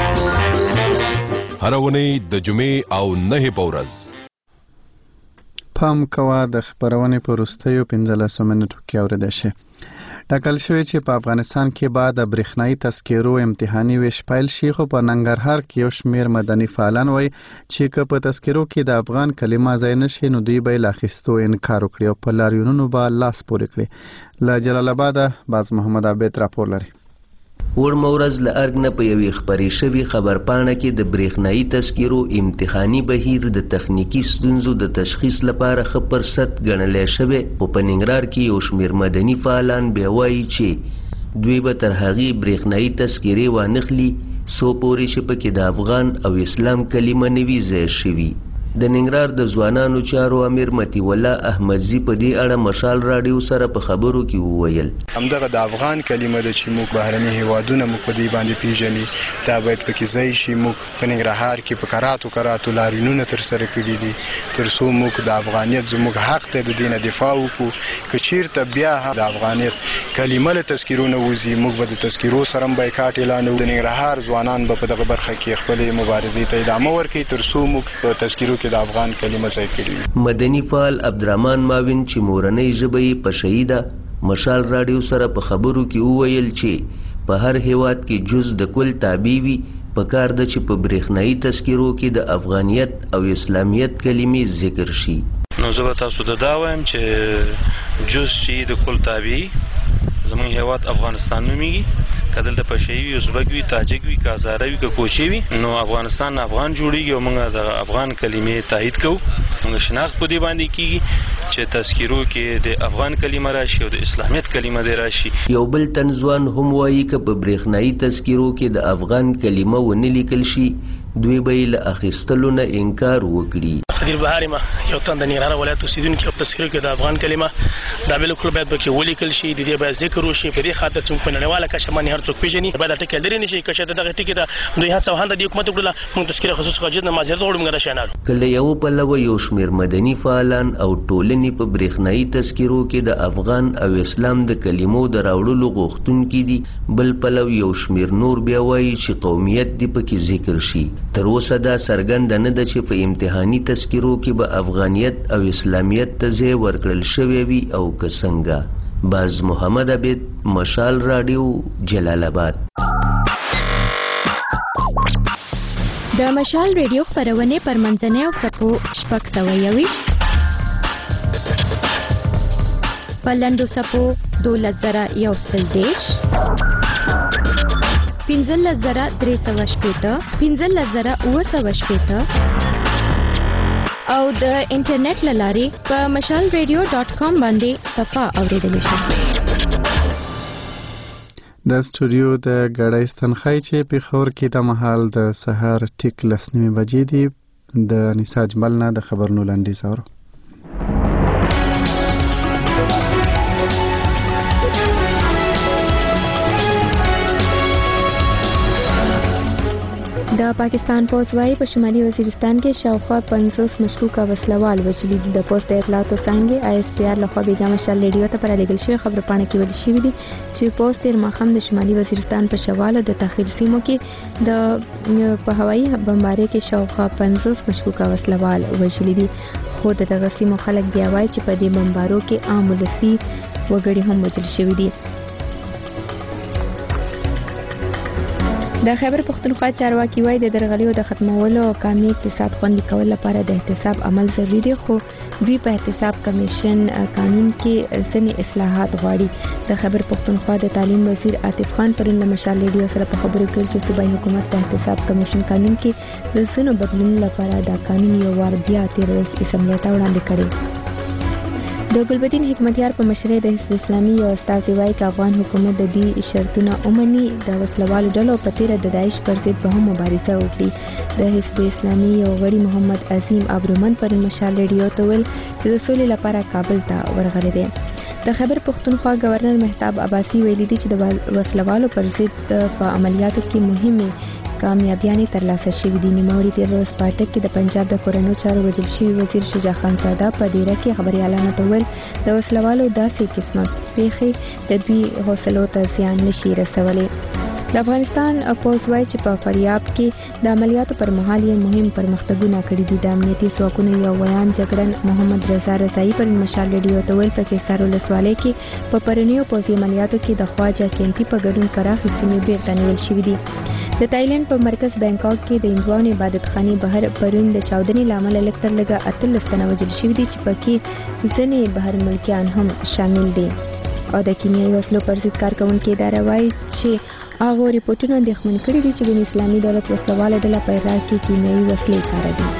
هر اونۍ د جمعې او نهې په ورځ. پام کوه د خپرونې په وروستیو پنځلسو منټو کې اورېدی شي. ټاکل شوی چې په افغانستان کې بعد د برېښنایي تذکرو امتحاني ویش پیل شي، خو په ننګرهار کې یو شمېر مدني فعالان وایي چې که په تذکرو کې د افغان کلمه ځای نه شي نو دوی به یې له اخیستو انکار وکړي او په لاریونونو به لاس پورې کړي. له جلال آباده باز محمد عابد راپور لري. وړمه ورځ له ارګ نه په یوې خپرې شوې خبرپاڼه کې د برېښنایي تذکرو امتحاني بهیر د تخنیکي ستونزو د تشخیص لپاره ښه فرصت ګڼلی شوی، خو په ننګرهار کې یو شمېر مدني فعالان بیا وایي چې دوی به تر هغې برېښنایي تذکرې وانخلي څو پورې چې پکې د افغان او اسلام کلمه نه وي ځای شوي. د ننګرهار د ځوانانو چارو امیر مطیع الله احمدزي په دې اړه مشال راډیو سره په خبرو کې وویل همدغه د افغان کلمه ده چې موږ بهرني هیوادونه موږ په دې باندې پیژني، دا باید پکې ځای شي. موږ په ننګرهار کې په کراتو کراتو لاریونونه ترسره کړي دي تر څو موږ د افغانیت زموږ حق دی د دې نه دفاع وکړو. که چیرته بیا هم د افغانیت کلمه له تذکرو نه وځي موږ به د تذکرو سره هم بایکاټ اعلانوو. د ننګرهار ځوانان به په دغه برخه کې خپلې مبارزې ته ادامه ورکوي تر څو موږ په تذکرو د افغان کلمه ځای کړي. مدني فعال عبدالرحمن ماوین چې مورنۍ ژبه یې پشهیي ده مشال راډیو سره په خبرو کې وویل چې په هر هیواد کې جز د کل تابع وي، پکار ده چې په برېښنایي تذکرو کې د افغانیت او اسلامیت کلمې ذکر شي. نو زه به تاسو ته دا وایم چې جز چې د کل تابع زمونږ هیواد افغانستان نومیږي، که دلته پشهیي وي، ازبک وي، تاجک وي، که هزاره وي، که کوچي وي، نو افغانستان افغان جوړیږي او موږ د افغان کلمې تایید کوو. موږ شناخت په دې باندې کیږي چې تذکرو کې د افغان کلمه راشي او د اسلامیت کلمه دې راشي. یو بل تنځوان هم وایي که په برېښنایي تذکرو کې د افغان کلمه ونه لیکل شي دوی به یې له اخیستلو نه انکار وکړي. قدیر بهاري ما یو تند ننګرهار ولایت اوسیدونکو په تذکره کې د افغان کلمه دا بالکل باید پکې ولیکل شي، د دې باید ذکر وشي. په دې خاطر چې په نړیواله کچه باندې هر څوک پیژني باید ټکی لري نشي کچه دغه ټکی دا دوی هڅه وهند د حکومت وکړه موږ تذکره خصوص خجد نه مازیت وړم غدا شنه کله یو پلو یو شمیر مدني فعالان او ټولنې په برېښنايي تذکرو کې د افغان او اسلام د کلمو د راوړلو غوښتونکي دي، بل پلو یو شمیر نور بیا وایي چې قومیت دی پکې ذکر شي. تر اوسه دا څرګنده نه ده چې په امتحاني تذکرو کې به افغانیت او اسلامیت ته ځای ورکړل شوی وي او که څنګه. باز محمد عبید، مشال راډیو، جلال آباد. د مشال ریډیو خپرونې پر منځنۍ او سپو شپږ سوه یویشت په لنډو سپو دولس زره یو سل دېرش پنځلس زره درې سوه شپېته پنځلس زره اووه سوه شپېته او د انټرنیټ له لارې په مشال ریډیو ډاټ کام باندې صفحه اورېدلی شي. د سټوډیو د ګړۍ ستنخای چې پیښور کې د مهال د سهار ټیک لس نیمې بجې دي. د انیسا اجمل نه د خبرونو لنډیز اورو. د پاکستان پوځ وايي په شمالي وزیرستان کې شاوخوا پنځوس مشکوکه وسلوال وژلي دي. د پوځ د اطلاعاتو څانګې آی اس پی آر لخوا بیګا مشال ریډیو ته پر لېږل شوې خبرپاڼه کې ویل شوي دي چې پوځ تېر ماښام د شمالي وزیرستان په شوالو د تخیل سیمو کې د په هوایي بمبارۍ کې شاوخوا پنځوس مشکوکه وسلوال وژلي دي، خو د دغه سیمو خلک بیا وایي چې په دې بمبارو کې عام ولسي وګړي هم وژل شوي دي. د خیبر پښتونخوا چارواکي وایي د درغلیو د ختمولو او قومي اقتصاد خوندي کولو لپاره د احتساب عمل ضروري دی، خو دوی په احتساب کمیشن قانون کې ځینې اصلاحات غواړي. د خیبر پښتونخوا د تعلیم وزیر عاطف خان پرون د مشال ریډیو سره په خبرو کې چې صوبایي حکومت د احتساب کمیشن قانون کې د ځینو بدلونونو لپاره دا قانون یو وار بیا تېر ورځ اسمبلۍ ته وړاندې کړی. د ګلبدین حکمتیار په مشرۍ د حزب اسلامي یو استازي وایي که افغان حکومت د دې شرطونه ومني د وسلوالو ډلو په تېره د داعش پر ضد به هم مبارزه وکړي. د حزب اسلامي یو غړي محمد عظیم ابرومند پر مشال ریډیو ته ویل چې د سولې لپاره کابل ته ورغلی دی. د خیبر پښتونخوا گورنر مهتاب عباسي ویلي دي چې د وسلوالو پر ضد په عملیاتو کې مهمه کامیابیانې ترلاسه شوې دي. نوموړي تېر ورځ پاټک کې د پنجاب د کورنیو چارو وژل شوي وزیر شجاع خان ساده په دیره کې خبریالانو ته وویل د وسلوالو داسې قسمه پیښې د دوی حوصلو ته زیان نشي رسولی. د افغانستان پوځ وایي چې په فریاب کې د عملیاتو پر مهال یې مهم پرمختګونه کړي دي. د امنیتي ځواکونو یو ویان جګړن محمد رضا رضایي پر مشال ریډیو ته ویل په کیسار ولسوالۍ کې په پرونیو پوځي عملیاتو کې د خواجه کینتي په ګډون پراخې سیمې بیرته نیول شوي دي. د تایلند په مرکز بانکاک کې د هندوانو عبادت خانې بهر پرون د چاودنې له امله لږ تر لږه اتلس تنه وژل شوي دي چې پکې ځینې بهر ملکیان هم شامل دي. او د کیمیاوي وسلو پر ضد کارکوونکې اداره وایي چې هغو ریپورټونه اندېښمن کړي دي چې بین اسلامي دولت وسلواله ډله په عراق کې کیمیاوي وسلې کاروي.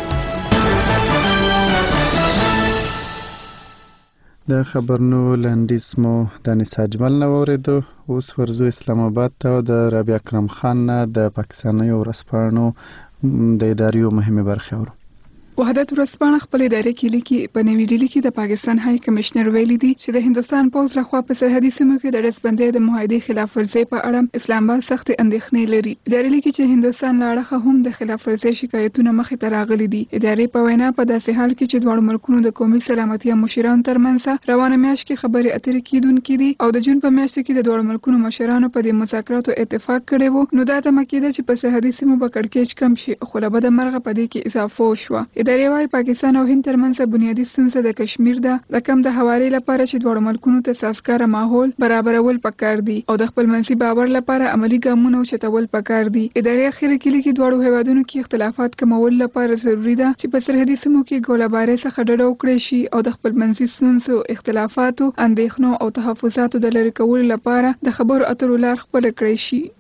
د خبرونو لنډیز مو د انیسا اجمل نه واورېدو. اوس ورځو اسلام آباد ته د رابعه اکرم خان نه د پاکستاني ورځپاڼو د ادارې مهمې برخې اورو. وحدت ورځپاڼه خپل ادارې کې لیکي په نوې ډیلي کې د پاکستان هاي کمشنر ویلي دي چې د هندستان پوځ لخوا په سرحدي سیمو کې د رسبندۍ د معاهدې خلاف ورزۍ په اړه اسلام آباد سخت اندېښنې لري. ادارې لیکي چې هندستان له اړخه هم د خلاف ورزۍ شکایتونه مخې ته راغلي دي. ادارې په وینا په داسې حال کې چې دواړو ملکونو د قومي سلامتۍ مشرانو ترمنځ روانه میاشت کې خبرې اترې کیدونکې دي او د جون په میاشت کې د دواړو ملکونو مشرانو په دې مذاکراتو اتفاق کړی وو، نو دا تمه کېده چې په سرحدي سیمو به کړکېچ کم شي، خو له بده مرغه په دې کې اضافه وشوه. ادارې وايي پاکستان او هند ترمنځ بنیادی ستونزه د کشمیر ده، د کم د حوالې لپاره چې دواړو ملکونو ته سازګاره ماحول برابرول پکار دي او د خپل منځي باور لپاره عملی ګامونه اوچتول پکار دي. ادارې اخیره کې لیکي دواړو هیوادونو کې اختلافات کمول لپاره ضروری ده چې په سرحدي سیمو کې ګوله‌بارۍ څخه ډډه وکړي شي او د خپل منځي ستونزو، اختلافاتو، اندېښنو او تحفظاتو د لرې کولو لپاره د خبرو اترو لار خپله کړی شي.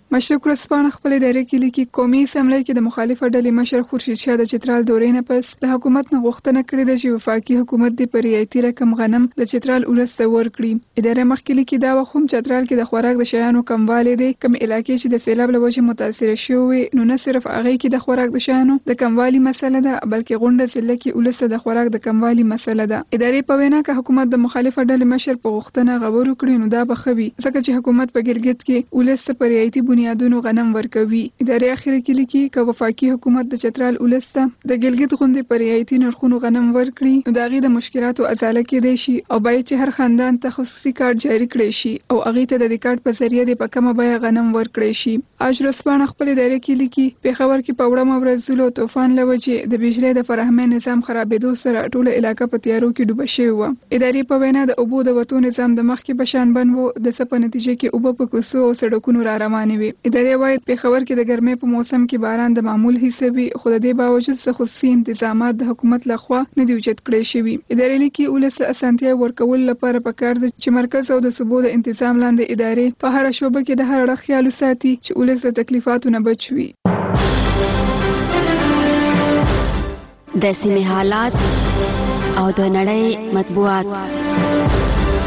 مشرق ورځپاڼه خپل ادارې کې لیکي قومي اسمبلی کې د مخالفه ډلې مشر خورشید شاه د چترال دورې نه پس د حکومت نه غوښتنه کړې ده چې وفاقي حکومت د پریایتي رقم غنم د چترال ولس ته ورکړي. ادارې مخکې لیکي دا وخت هم چترال کې د خوراک د شیانو کموالی دی. کوم علاقې چې د سیلاب له وجې متاثره شوې نو نه صرف هغې کې د خوراک د شیانو د کموالي مسله ده بلکې غونډه ضلع کې ولس ته د خوراک د کموالي مسله ده. ادارې په وینا که حکومت د مخالفه ډلې مشر په غوښتنه غور وکړي نو دا به ښه وي ځکه چې حکومت په ګلګت کې ولس ته پریایتي بنیادونو غنم ورکوي. ادارې اخر کې لیکي که وفاقي حکومت د چترال ولس ته د ګلګت غوندې پریایتي نرخونو غنم ورکړي نو د هغې د مشکلاتو ازاله کېدی شي او باید چې هر خاندان ته خصوصي کارت جاري کړی شي او هغې ته د دې کارت په ذریعه د په کمه بیه غنم ورکړی شي. آج ورځپاڼه خپل ادارې کې لیکي پېښور کې په وړمه ورځ زلو طوفان له وجې د بجلۍ د فراهمۍ نظام خرابېدو سره ټوله علاقه په تیارو کې ډوبه شوې وه. ادارې په وینا د اوبو د وتو نظام د مخکې په شان بند و د څه په نتیجه کې اوبه په کوڅو او سړکونو را روانې وې. ادارې وایي پېښور کې د ګرمۍ په موسم کې باران د معمول حصه وي خو د دې باوجود څه خصوصي انتظامات د حکومت لخوا نه دي اوچت کړی شوي. ادارې لیکي ولس ته اسانتیا ورکولو لپاره پکار ده چې مرکز او د صوبو د انتظام لاندې ادارې په هره شعبه کې د هر اړخ خیال وساتي چې ولس د تکلیفاتو نه بچ وي. د سیمې حالات او د نړۍ مطبوعات.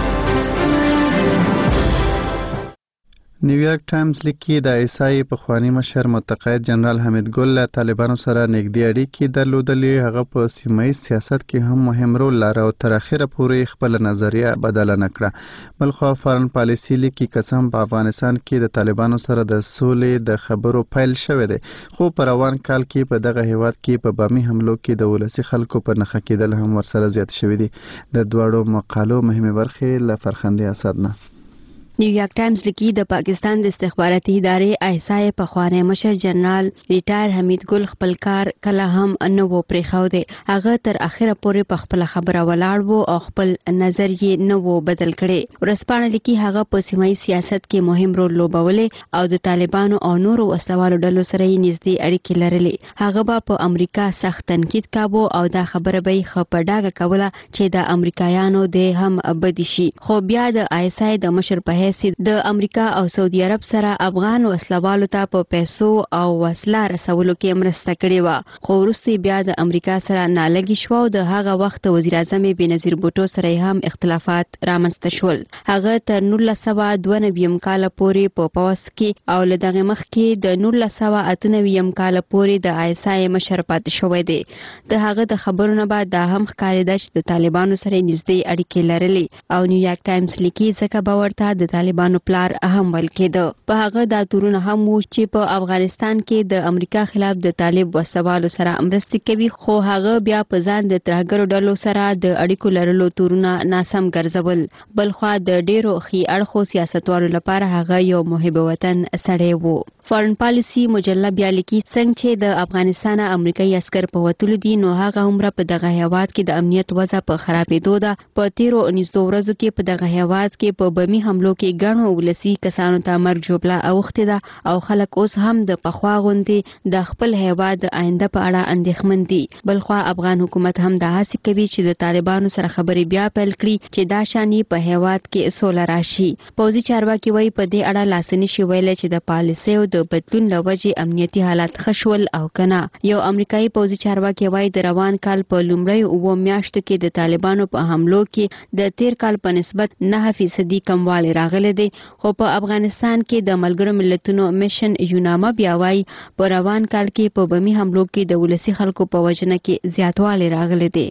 نیویارک ټایمز لیکي د ایسای پخوانی مشر متقاعد جنرال حمید ګل له طالبانو سره نږدې اړیکې درلودلې. هغه په سیمایي سیاست کې هم مهم رول لاره او تر اخره پورې خپل نظریه بدله نه کړه. بلخو فارن پالیسي لیکي قسم په افغانستان کې د طالبانو سره د سولې د خبرو پیل شوی دی خو په روان کال کې په دغه هیواد کې په بامي حملو کې د ولسي خلکو په نښه کېدل هم ورسره زیات شوي دي. د دواړو مقالو مهمه برخې له فرخندې اسد نه. نیویارک ټایمز لیکي د پاکستان د استخباراتي ادارې ایسای پخوانی مشر جنرال ریټایر حمید ګل خپل کار کله هم نه و پرېښودی. هغه تر اخره پورې په خپله خبره ولاړ و او خپل نظر یې نه و بدل کړی. ورځپاڼه لیکي هغه په سیمایي سیاست کې مهم رول لوبولی او د طالبانو او نورو وسلوالو ډلو سره یې نږدې اړیکې لرلې. هغه به په امریکا سخت تنقید کاوه او دا خبره به یې ښه په ډاګه کوله چې د امریکایانو د هم بدې شي خو بیا د ایسای د مشر په د امریکا او سعودي عرب سره افغان وسلوالو ته په پیسو او وسله رسولو کې مرسته کړې وه خو وروسته بیا د امریکا سره نالګي شوه او د هغه وخت وزیر اعظم بېنظیر بوټو سره هم اختلافات رامنځته شول. هغه تر نولس سوه دوه نوي کاله پورې په پوځ کې او له دغې مخکې د نولس سوه اته نوي کاله پورې د ایسای مشر پاتې شوی دی. د هغه د خبرو نه بعد دا هم ښکارېده چې د طالبانو سره نږدې اړیکې لرلې او نیویارک ټایمز لیکي ځکه به ورته د طالبانو پلار هم ویل کېده. په هغه دا تورونه هم وو چې په افغانستان کې د امریکا خلاف د طالب وسوالو سره مرستې کوي خو هغه بیا په ځان د ترهګرو ډلو سره د اړیکو لرلو تورونه ناسم ګرځول. بلخوا د ډیرو ښي اړخو سیاستوالو لپاره هغه یو محب وطن سړی وو. فارن پالیسي مجله بیا لیکي څنګه چې د افغانستان امریکایي عسکر په وتلو دي نو هغه عمره په دغه هیواد کې د امنیت وضع په خرابېدو ده. په تیرو نږدې ورځو کې په دغه هیواد کې په بمي حملو کې ګڼو ولسي کسانو ته مرګ ژوبله اوښتې ده او خلک اوس هم د پخوا غوندې د خپل هیواد د آینده په اړه اندېښمن دي. بلخوا افغان حکومت هم دا هڅې کوي چې د طالبانو سره خبرې بیا پیل کړي چې دا شانې په هیواد کې سوله راشي. پوځي چارواکي وایي په دې اړه لاس نشي ویلی چې د پالیسیو د بدلون له وجې امنیتي حالات ښه شول او که نه. یو امریکایي پوځي چارواکي وایي د روان کال په لومړیو اووه میاشتو کې د طالبانو په حملو کې د تیر کال په نسبت نهه فیصدي کموالی راغلی دی خو په افغانستان کې د ملګرو ملتونو میشن یوناما بیا وایي په روان کال کې په بمي حملو کې د ولسي خلکو په وژنه کې زیاتوالی راغلی دی.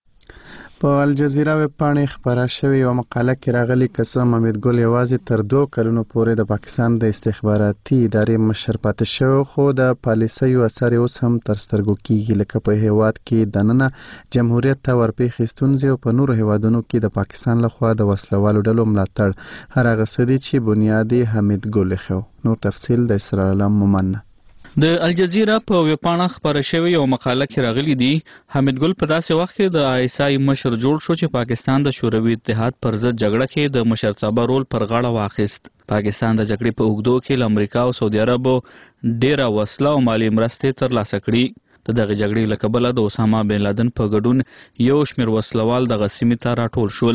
په الجزیره ویب پاڼې خپره شوې یوه مقاله کې راغلي قسم حمید ګل یوازې تر دوه کلونو پورې د پاکستان د استخباراتي ادارې مشر پاتې شوی خو د پالیسیو اثر اوس هم تر سترګو کېږي لکه په هیواد کې دننه جمهوریت ته ورپېښې ستونزې او په نورو هیوادونو کې د پاکستان لخوا د وسلوالو ډلو ملاتړ هر هغه څه دي چې بنیاد یې حمید ګل ایښی. نور تفصیل د اسرار علم مومن. د الجزیره په ویبپاڼه خپره شوې یو مقاله کې راغلي دي حمید ګل په داسې وخت کې د آی اس آی مشر جوړ شو چې پاکستان د شوروي اتحاد پر ضد جګړه کې د مشرتابه رول پر غاړه واخیست. پاکستان د جګړې په اوږدو کې له امریکا او سعودي عربو ډیره وسله او مالي مرستې ترلاسه کړي. د دغې جګړې له کبله د اسامه بن لادن په ګډون یو شمېر وسلوال دغه سیمې ته راټول شول.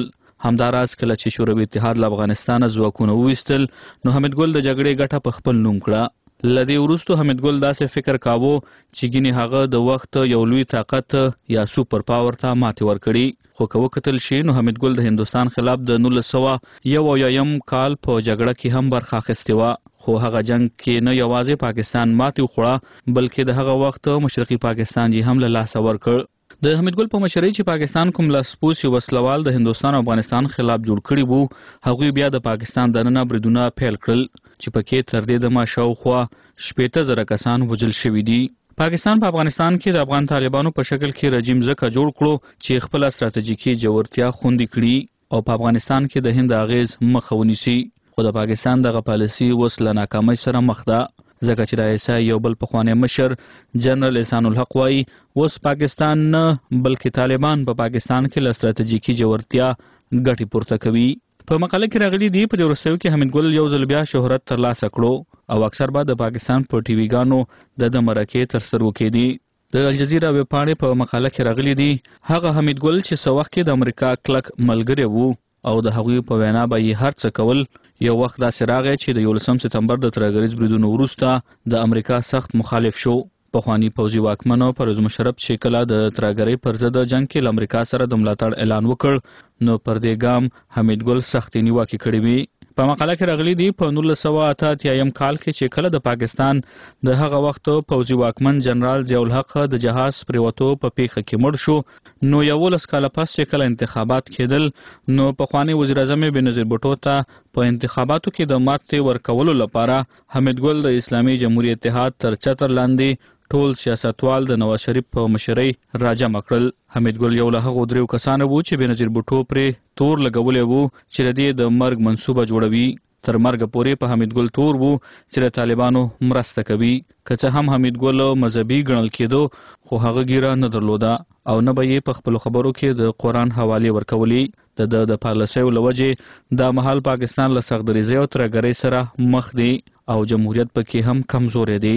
همداراز کله چې شوروي اتحاد له افغانستانه ځواکونه وویستل نو حمید ګل د جګړې ګټه په خپل نوم کړه. لدی وروسته حمید ګل داسې فکر کاوه چې ګینې هغه د وخت یو لوی طاقت یا سوپر پاور ته ماتې ورکړي. خو که وکتل شي نو حمید ګل د هندوستان خلاف د نولس سوه یو اویایم کال په جګړه کې هم برخه اخیستې وه. خو هغه جنگ کې نه یوازې پاکستان ماتې وخوړه بلکې د هغه وخت مشرقي پاکستان یې هم له لاسه ورکړ. د حمید ګل په مشرۍ چې پاکستان کوم لاسپوڅي وسلوال د هندوستان او افغانستان خلاف جوړ کړي وو هغوی بیا د پاکستان دننه بریدونه پیل کړل چې پکې تر دې دمه شاوخوا شپېته زره کسان وژل شوي دي. پاکستان په افغانستان کې د افغان طالبانو په شکل کې رژیم ځکه جوړ کړو چې خپل ستراتیژیکي جوړتیا خوندي کړي او په افغانستان کې د هند اغیز مخه ونیسي. خو د پاکستان دغه پالیسي اوس له ناکامۍ سره مخ ده ځکه چې د ایسا یو بل پخوانی مشر جنرال احسان الحق وایي اوس پاکستان نه بلکې طالبان په پا پاکستان کې له ستراتیژیکي جوړتیا ګټې پورته کوي. په مقاله کې راغلي دي په دې وروستیو کې حمید ګل یو ځل بیا شهرت ترلاسه کړو او اکثر به د پاکستان په ټي وي ګانو د د مرکې ترسره کېدي. د الجزیره ویب پاڼې په مقاله کې راغلي دي هغه حمید ګل چې څه وخت کې د امریکا کلک ملګری وو او د هغوی په وینا به یې هر څه کول یو وخت داسې راغی چې د یولسم سپتمبر د ترهګریز بریدونو وروسته د امریکا سخت مخالف شو. پخوانی پوځي واکمنو پرویز مشرف چې کله د ترهګرۍ پر ضد جنګ کې له امریکا سره د ملاتړ اعلان وکړ نو پر دې ګام حمید ګل سختې نیوکې کړې وې. په مقاله کې راغلي دي په نولس سوه اته اتیایم کال کې چې کله د پاکستان د هغه وخت پوځي واکمن جنرال ضیاء الحق د جهاز پریوتو په پیښه کې مړ شو نو یولس کاله پس چې کله انتخابات کېدل نو پخوانی وزیر اعظم بېنظیر بوټو ته په انتخاباتو کې د ماتې ورکولو لپاره حمید ګل د اسلامي جمهوریت اتحاد تر چتر لاندې ټول سیاستوال د نواز شریف په مشرۍ راجمع کړل. حمید ګل یو له هغو دریو کسانو وو چې بېنظیر بوټو پرې تور لګولی وو چې د دې د مرګ منصوبه جوړوي. تر مرګ پورې په حمید ګل تور وو چې د طالبانو مرسته کوي. که څه هم حمید ګل مذهبي ګڼل کېدو خو هغه ګیره نه درلوده او نه به یې په خپلو خبرو کې د قرآن حوالې ورکولې. د د د پالیسیو له وجې دا مهال پاکستان له سختدریځۍ او ترهګرۍ سره مخ دی او جمهوریت پکې هم کمزوری دی.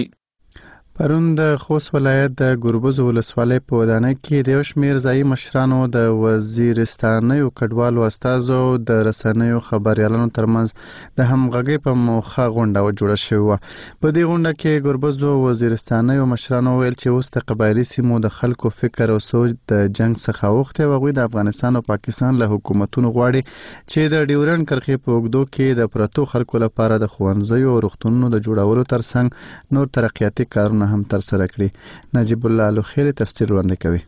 پرون د خوست ولایت د ګربز ولسوالۍ په ودانۍ کې د یو شمېر ځایي مشرانو د وزیرستانیو کډوالو استازو د رسنیو خبریالانو ترمنځ د همغږۍ په موخه غونډه جوړه شوې وه. په دې غونډه کې ګربزو وزیرستانیو مشرانو ویل چې اوس د قبایلي سیمو د خلکو فکر او سوچ د جنګ څخه اوښتی او هغوی د افغانستان او پاکستان له حکومتونو غواړي چې د ډیورنډ کرښې په اوږدو کې د پرتو خلکو لپاره د ښوونځیو او روغتونونو د جوړولو ترڅنګ نور ترقیاتي کارونه هم تر سره کړي. نجیب الله لوخیل تفسیر وړاندې کوي.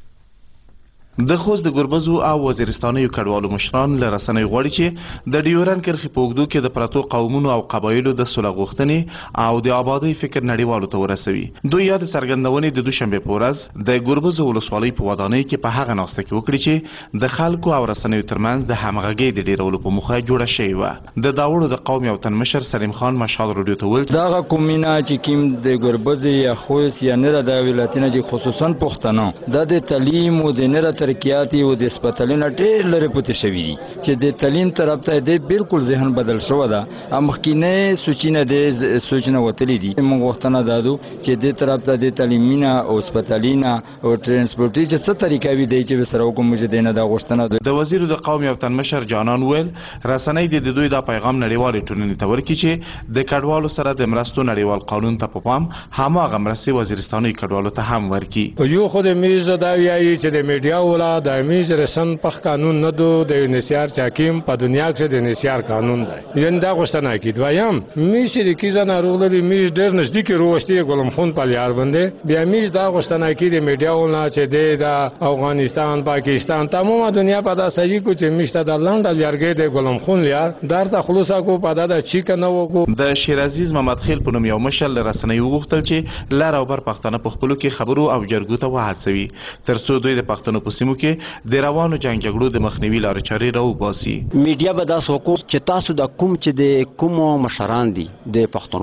د خوست د ګربزو او وزیرستانیو کډوالو مشران له رسنیو غواړي چې د ډیورنډ کرښې په اوږدو کې د پرتو قومونو او قبایلو د صلح غوښتنې او د آبادۍ فکر نړیوالو ته ورسوي. دوی یا د څرګندونې د دوشنبې په ورځ د ګربزو ولسوالۍ په ودانۍ کې په هغه ناسته کې وکړي چې د خلکو او رسنیو ترمنځ د همغږۍ د ډیرولو په موخه جوړه شوې وه. د داوړو د قوم یو تن مشر سلیم خان مشال راډیو ته وویل دغه کومینه چې کوم د ګربز یا خوست یا نه د ولایتونو چې خصوصا پښتانه د تعلیم او د نه ترقیاتي د سپټالینه ډېر لري پته شوی دي چې د تعلیم طرف ته د بالکل ذهن بدل شو ده. امخکینه سوچینه د سوچنه وتلی دي موږ وختونه دادو چې د طرف ته د تعلیمینه او سپټالینه او ترانسپورټي چې څه طریقې وي دی چې سره کوم چې دینه د غوښتنه د وزیر د قوم یو تن مشر جانان ویل رسنۍ د دوی د پیغام نړیوال ټولنې ته ورکړي چې د کډوالو سره د مرستو نړیوال قانون ته په پام هماغه مرستې وزیرستاني کډوالو ته هم ورکړي. یو خو د میز دا ویایي چې د میډیا ولا د میز رسن پخ قانون نه دو د انسیار چاکیم په دنیا کې د انسیار قانون دی یان دا غوښتنه کی دویم میش د کیزه ناروغلي میش ډېر نزدیک وروستي ګلم خون په لیار باندې بیا میش دا غوښتنه کی د میډیا ولنا چې د افغانستان پاکستان تمامه دنیا په دا صحیح کو چې میش د لنډ لیارګې د ګلم خون لیار درته خلاصا کو په دا د چیک نه وکړو. د شیر عزیز محمد خیل په نوم یو مشر رسنۍ وغوښتل چې لار او بر پښتنه په خپلو کې خبرو او جرګو ته وهڅوي ترڅو دوی د پښتنو په سیمو کې د روانو جنگ جګړو د مخنیوي لارې چارې راوباسي. میډیا به دا سوکو چې تاسو د کوم چې د کوم مشران دي د پښتونخوا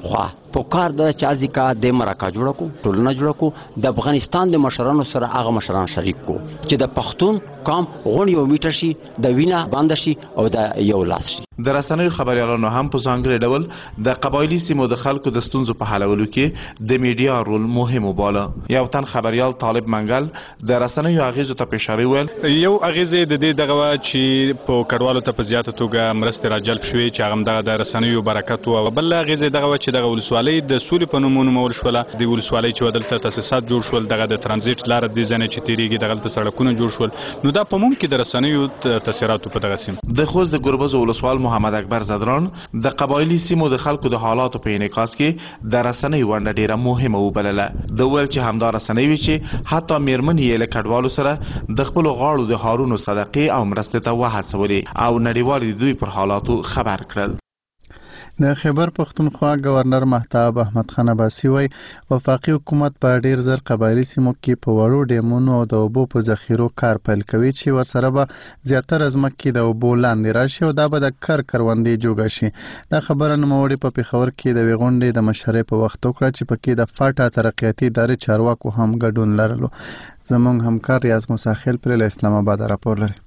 په کار د چازي کا د مرکه جوړ کو ټولنه جوړ کو د افغانستان د مشرانو سره هغه مشران شریک کو چې د پښتون قوم غونډ یو میټر شي د وینا باندې شي او د یو لاس شي. د رسنیو خبريالانو هم په ځانګړي ډول د قبایلی سیمو د خلکو د ستونزو په حلولو کې د میډیا رول مهم وباله. یو تن خبريال طالب منګل د رسنیو اغیزو ته اشاره ویل. یو اغیزه د دې دغه چې په کډوالو ته په زیاته توګه مرستې راجلب شوې چې هغه دغه د رسنیو برکت او بل اغیزه دغه چې دغه ولسوالۍ د سولې په نومونو مول شول د ولسوالۍ چې ودلته تاسیسات جوړ شول دغه د ترانزیت لار د ځنه چې تیریږي دغه د سړکونو جوړ شول نو دا په مونږ کې د رسنیو تاثیراتو په دغه سیم د خوست د ګربز ولسوال محمد اکبر زدران د قبایلی سیمو د خلکو د حالاتو په انعکاس کې د رسنیو ونډه ډیره مهمه وبلله. د ویل چې همدا رسنیو چې حتی میرمن یې له کډوالو سره د خپل غاړو د هارونو صدقې او مرستې ته وهڅولې او نړیوال دوی پر حالاتو خبر کړل. د خیبر پښتونخوا گورنر مهتاب احمد خان عباسی وای وفاقي حکومت په ډیر زر قبایلی سیمو کې په وړو ډیمونو او د اوبو په ذخیرو کار پیل کوي چې ورسره به زیاتره ځمکې د اوبو لاندې راشي او دا به د کار کروندې جوړ شي. دا خبره نوموړي په پیښور کې د ویغونډې د مشرۍ په وخت وکړه چې پکې د فاټا ترقیاتي ادارې چارواکو هم ګډون لرلو. زموږ همکار ریاض مساخیل پر اسلام آباد راپور لري.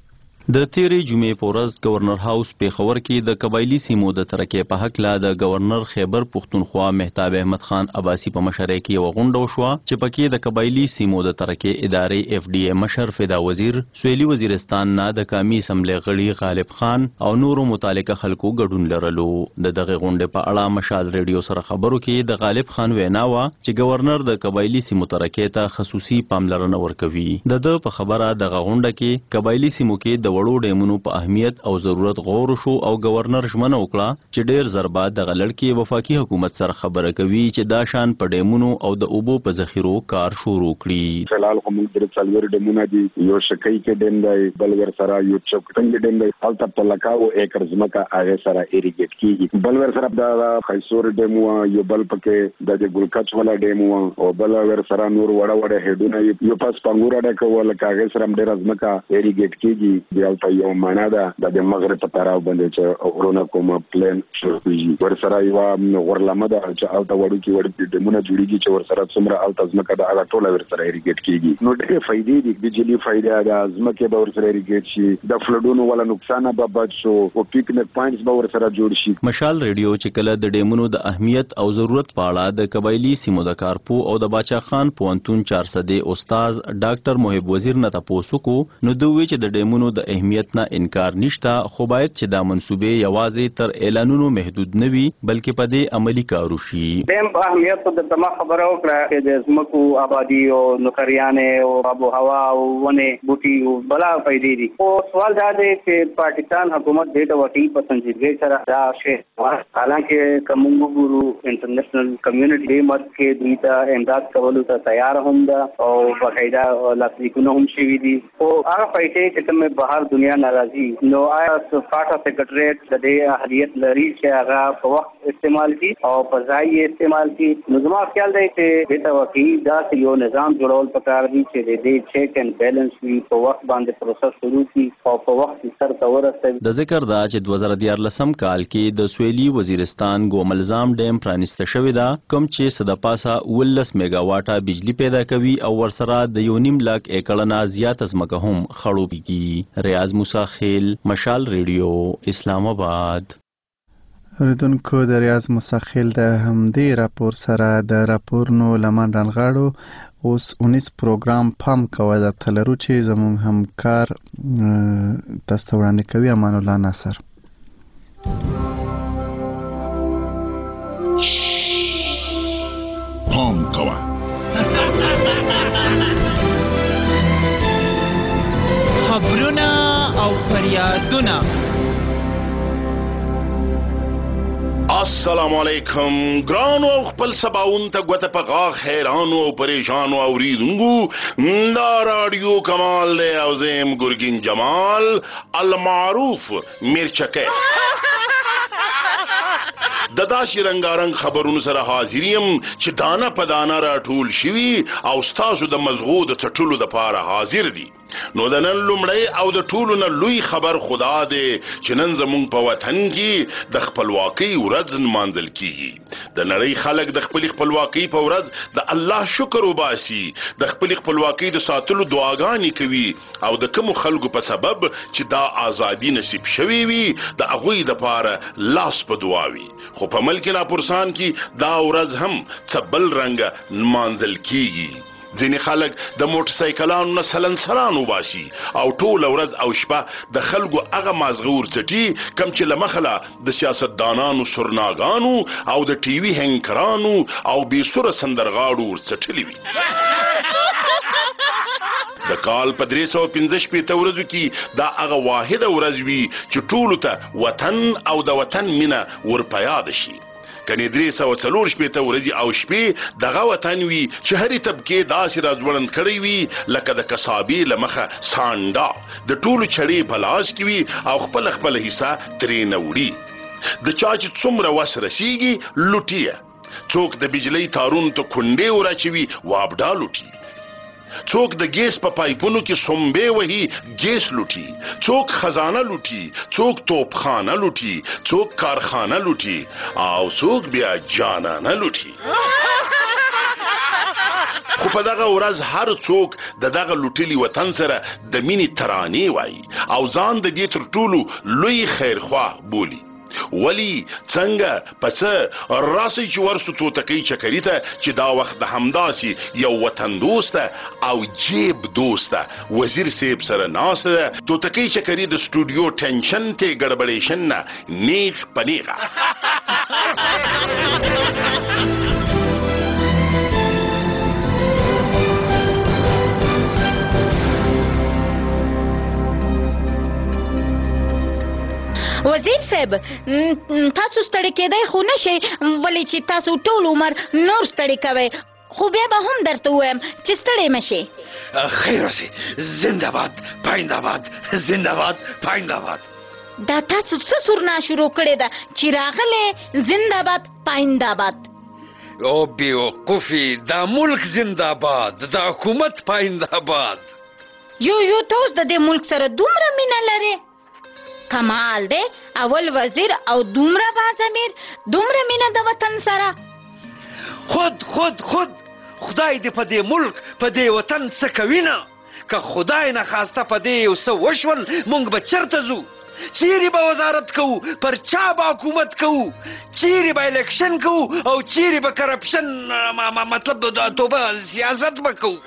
د تیرې جمعې په ورځ گورنر هاوس پیښور کې د قبایلی سیمو د ترقې په حق لا د گورنر خیبر پښتونخوا مهتاب احمد خان عباسی په مشرۍ کې یو غونډه وشوه چې پکې د قبایلی سیمو د ترقې ادارې اف ډي ای مشر فدا وزیر سویلی وزیرستان نه د قومي اسمبلی غړي غالب خان او نورو متعلقه خلکو ګډون لرلو. د دغه غونډې په اړه مشال ریډیو سره خبرو کې د غالب خان وینا و چې گورنر د قبایلی سیمو ترقې ته خصوصي پاملرنه ورکوي. د د په خبره د غونډه کې قبایلی سیمو کې د وړو ډیمونو په اهمیت او ضرورت غور شو او گورنر ژمنه وکړه چې ډیر زربا د غلړکی وفاقي حکومت سره خبره کوي چې دا شان په ډیمونو او د اوبو په ذخیرو کار شروع کړي. فلال کوم د څلور ډیمونه دي یو شکای کې ډیم دی بل ور سره یو چوکټنګ ډیم دی الته په لکاو ایکر ځمکه هغه سره ایریګیټ کیږي. بل ور سره د خیسور ډیم یو بل پکې د ګلکچ ولا ډیم او بل ور سره نور وړه وړه هډونه یو پاس پنګور اډه کول کاغه سره ډیر ځمکه ایریګیټ کیږي. بیا الته یو معنا ده د مغرب په طرف باندې چې اورونه کوم پلان شوږي ور سره یو ورلمه ده چې الته وړو کې وړو دمونه جوړیږي چې ور سره څومره الته ځمکه د هغه ټوله ور سره ایریګیټ کیږي. نو ډېر فائدې دي د بجلی فائدہ ده ځمکه به ور سره ایریګیټ شي د فلډونو ولا نقصان به بچ شو او پکنیک پوینټس به ور سره جوړ شي. مشال ریډیو چې کله د ډیمونو د اهمیت او ضرورت په اړه د قبایلی سیمو د کارپو او د باچا خان پوهنتون چار سده استاد ډاکټر محب وزیر نه تاسو کو نو دوی چې د ډیمونو د اهمیت نه انکار نشته خو باید چې دا منسوبې یوازې تر اعلانونو محدود نه وي بلکې په دې عملی کار وشي. دیم په اهمیت د تمام خبره وکړه چې د زمکو آبادی او نوکریانې او آب او هوا او ونه بوټي او بلا پیدا دي. او سوال دا دی چې پاکستان حکومت دې ته وټي په سنجیدګۍ سره دا شی حالانکه کومو ګورو انټرنیشنل کمیونټي مت کې دوی ته امداد کولو ته تیار هم ده او باقاعده لاسلیکونه هم شوي دي او هغه پیسې چې کومه بهر دنیا ناراضي نو آیا فاټا سیکریټریټ د دې اهلیت لري چې هغه په وخت استعمال کی او په ځای استعمال کی. نو زما خیال دی چې د توقعي دا یو نظام جوړول پکار دي چې د دې چیک اینڈ بیلنس وي په وخت باندې پروسس شروع کی او په وخت سر ته ورسوي. د ذکر دا چې دوه زره دیارلسم کال کې د سویلی وزیرستان ګوملزام ډیم پرانیسته شوی دا کوم چې صد پاسه ولس میگا واټه بجلی پیدا کوي او ورسره د یو نیم لاک ایکړه نه زیات ځمکه هم خړوبېږي. ریاض مساخیل مشال ریډیو اسلام آباد. اوریدونکو د ریاض مساخیل د همدې راپور سره د راپورونو لمن رانغاړو اوس اونیس پروګرام پام کوه د تلرو چې زموږ همکار تاسو ته وړاندې کوي امان الله ناصر. پام کوه خبرونه او فریادونه. السلام علیکم ګرانو خپل سباون ته ګوته په غاغ حیرانو او پریشانو اوریدونکو دا رادیو کمال دی او زم ګرګین جمال المعروف میرچکه د داسې رنګارنګ خبرونو سره حاضر یم چې دانه په دانه راټول شوي او ستاسو د مزغو د څټلو دپاره حاضر دي. نو د نن لومړی او د ټولو نه لوی خبر خدا دی چې نن زمونږ په وطن کې د خپلواکۍ ورځ نمانځل کیږي د نړۍ خلک د خپل خپلواکۍ په ورځ د الله شکر وباسي د خپل خپلواکۍ د ساتلو دعاګانې کوي او د کوم خلکو په سبب چې دا ازادي نصیب شوي وي د هغوی دپاره لاس په دعا وي خو په ملک ناپورسان کې دا ورځ هم څه بل رنګه نمانځل کیږي ځینې خلک د موټر سایکلانو نه سلنسران وباسي او ټوله ورځ او شپه د خلکو هغه مازغه ورڅټي کم چې له مخله د سیاستدانانو سرناګانو او د ټي وي هنکرانو او بېسوره سندرغاړو ورڅټلي وي د کال په درې سوه پنځه شپېته ورځو کې دا هغه واحده ورځ وي چې ټولو ته وطن او د وطن مینه ورپه یاده شي کنې درې سوه څلور شپېته ورځې او شپې دغه وطن وي چې هرې طبقې داسې راځوړند کړی وي لکه د کسابې له مخه سانډا د ټولو چړې په لاس کې وي او خپله خپله حصه ترې نه وړي د چا چې څومره وس رسیږي لوټي څوک د بجلۍ تارونو ته کونډې وراچوي وابډا لوټي څوک د ګیس په پایپونو کې سومبې وهي ګیس لوټي څوک خزانه لوټي څوک توپخانه لوټي څوک کارخانه لوټي او څوک بیا جانانه لوټي خو په دغه ورځ هر څوک د دغه لوټلي وطن سره د مینې ترانې وایي او ځان د دې تر ټولو لوی خیرخواه بولي ولی څنګه پس راسي چې ورسو توتکۍ چکري ته چې دا وخت د همداسي یو وطن دوسته او جیب دوسته وزیر صاحب سره ناسته ده توتکۍ چکري د سټوډیو ټینشن ته ګډبډیشن نه نیغ پنیغه وزیر صاحب تاسو ستړي کېدای خو نشئ ولې چې تاسو ټول عمر نور ستړي کوئ خو بیا به هم درته ووایم چې ستړي مه شئ خیر اوسئ زنده‌باد پاینده‌باد زنده‌باد پاینده‌باد دا تاسو څه سورنا شروع کړې ده چې راغلی زنده‌باد پاینده‌باد او بیوقوفي دا ملک زنده‌باد دا حکومت پاینده‌باد یو یو ته اوس د دې ملک سره دومره مینه لرې کمال دی اول وزیر او دومره بازمیر دومره مینه د وطن سره خود خود خود خدای دې په دې ملک په دې وطن څه کوي نه که خدای نه خواسته په دې یو څه وشول موږ به چېرته ځو چیرې به وزارت کوو پر چا به حکومت کوو چیرې به الیکشن کوو او چیرې به کرپشن مطلب د توبه سیاست به کوو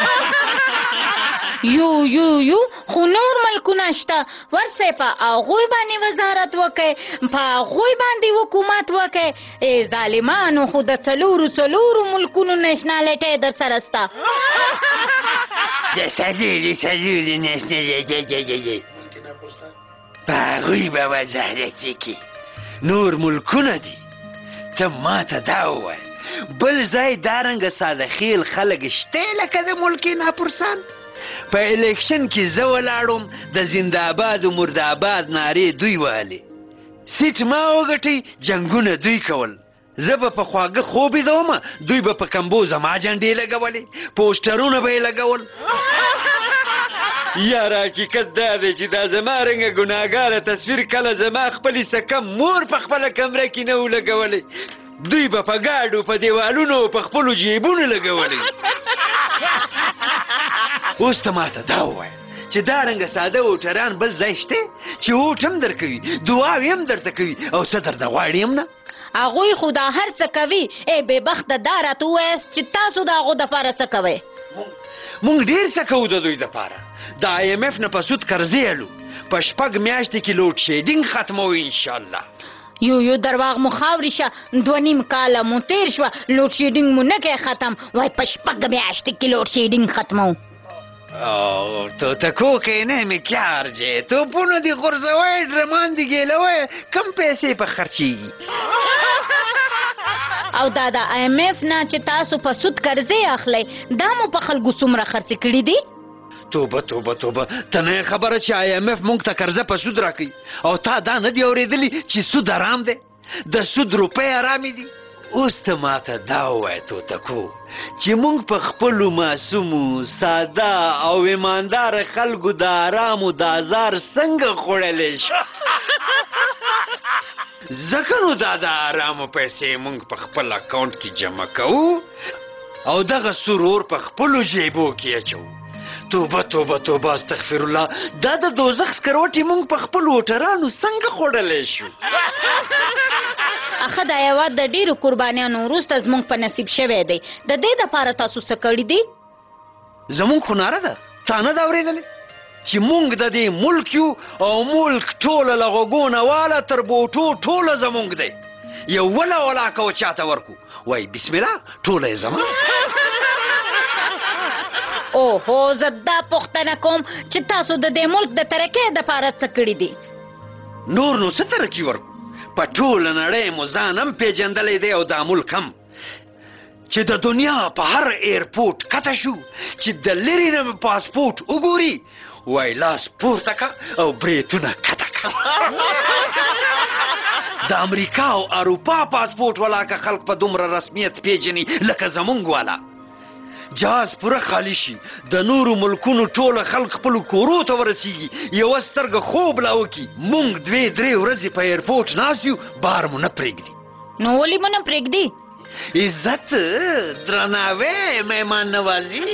یو یو یو خو نور ملکونه شته ورسئ په هغوی باندې وزارت وکئ په هغوی باندې حکومت وکئ ای ظالمانو خو د څلورو څلورو ملکونو نیشنالټۍ در سره شته د څلورو څلورو نیشنالټۍ په هغوی به وزارت وکړي نور ملکونه دي ته ماته دا ووایه بل ځای دارنګه ساده خیل خلک شته لکه د ملک ناپورسان په الیکشن کې زه ولاړم د زنده‌آباد و مرده‌آباد نارې دوی وهلې سیټ ما وګټئ جنګونه دوی کول زه به په خواږه خوب ویده دوی به په کمبو زما جنډې لګولې پوسټرونه به یې لګول یاره حقیقت دا دی چې دا زما رنګه ګناهګاره تصویر کله زما خپلې سکم مور په خپله کمره کې نه و لګولی دوی به په ګاډو په دیوالونو په خپلو جیبونو لګولی اوس ته ماته دا ووایه چې دا رنګه ساده ووټران بل ځای شته چې ووټ هم درکوي دعاوې هم درته کوي او څه درته غواړي هم نه هغوی خو دا هر څه کوي ای بېبخته دا راته ووایاست چې تاسو د هغو دپاره څه کوئ موږ ډېر څه کوو د دوی دپاره د آی ایم اف نه په سود قرضې الو په شپږ میاشتې کې لوډ شیډینګ ختموو انشاءالله یو یو درواغ مو خاورې شه دوه نیم کاله مو تېر شوه لوډ شیډینګ مو نه کوي ختم وای په شپږ میاشتې کې لوډ شیډینګ ختموو او توتکوکې نه مې کار جې توپونه دې غورځوئ ډرمان دې ګېلوئ کم پیسې په خرچېږي او دا د آی ایم اف نه چې تاسو په سود قرضې اخلئ دا مو په خلکو څومره خرڅې کړي دي توبه توبه توبه ته نه خبره چې آی ایم اف موږ ته قرضه په سود راکوي او تا دا نه دي اورېدلي چې سود حرام دی د سود روپۍ حرامې دي اوس ته ماته دا ووایه توتکو چې موږ په خپلو معصومو ساده او ایمانداره خلکو د آرامو د ازار څنګه خوړلی شو ځکه نو دا د آرامو پیسې موږ په خپل اکاونټ کې جمع کوو او دغه سرور په خپلو جیبو کې اچوو توبه توبه توبه استغفر الله دا د دوزخ سکروټې موږ په خپلو وټرانو څنګه خوړلی شو اخه دا هېواد د ډېرو قربانیانو وروسته زموږ په نصیب شوی دی د دې دپاره تاسو څه کړي دي زموږ خو ناره ده تا نه ده اورېدلې چې موږ د دې ملک یو او ملک ټوله له غوږو نه واله تر بوټو ټوله زموږ دی یو وله ولاکه و چاته ورکو وایي بسم الله ټوله یې زما اوهو زه دا پوښتنه کوم چې تاسو د دې ملک د ترقۍ دپاره څه کړي دي نور نو څه ترقي ورکو په ټوله نړۍ مو ځان هم پېژندلی دی او دا ملک هم چې د دنیا په هر ایرپورټ کته شو چې د لرې نه پاسپورټ وګوري وای لاس پورته که او بریتونه کته که د امریکا او اروپا پاسپورټ ولاکه خلک په دومره رسمیت پیژني لکه زمونږ والا جهاز پوره خالی شي د نورو ملکونو ټوله خلک خپلو کورو ته ورسیږي یوه سترګه خوب لا وکړي موږ دوې درې ورځې په ایرپورټ ناست یو بار مو نه پرېږدي نو ولې مو نه پرېږدي عزت درناوی مهمان نوازي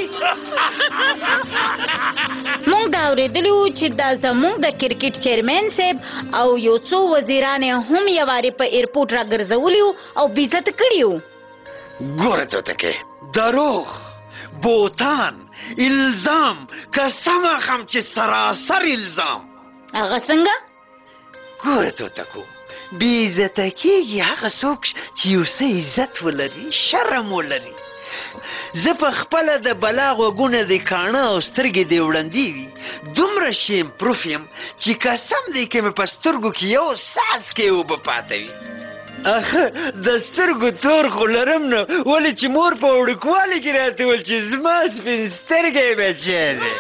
موږ دا اورېدلي وو چې دا زموږ د کرکټ چیرمین صاحب او یو څو وزیران یې هم یوارې په ایرپورټ راګرځولي وو او بېعزته کړي وو ګوره توتکې دروغ بوتان الزام قسم خم چې سراسر الزام هغه څنګه ګوره توتکو بې عزته کېږي هغه څوک چې یو څه عزت ولري شرم ولري زه په خپله د بلا غوږونه د کاڼه او سترګې دې وړندې وي دومره شیم پروف یم چې قسم دی که مې په سترګو کې یو څاڅکی اوبه پاته وي اخه د سترګو تور خو لرم نه ولې چې مور په وړوکوالي کې راته ویل چې زما سپین سترګی بچی دی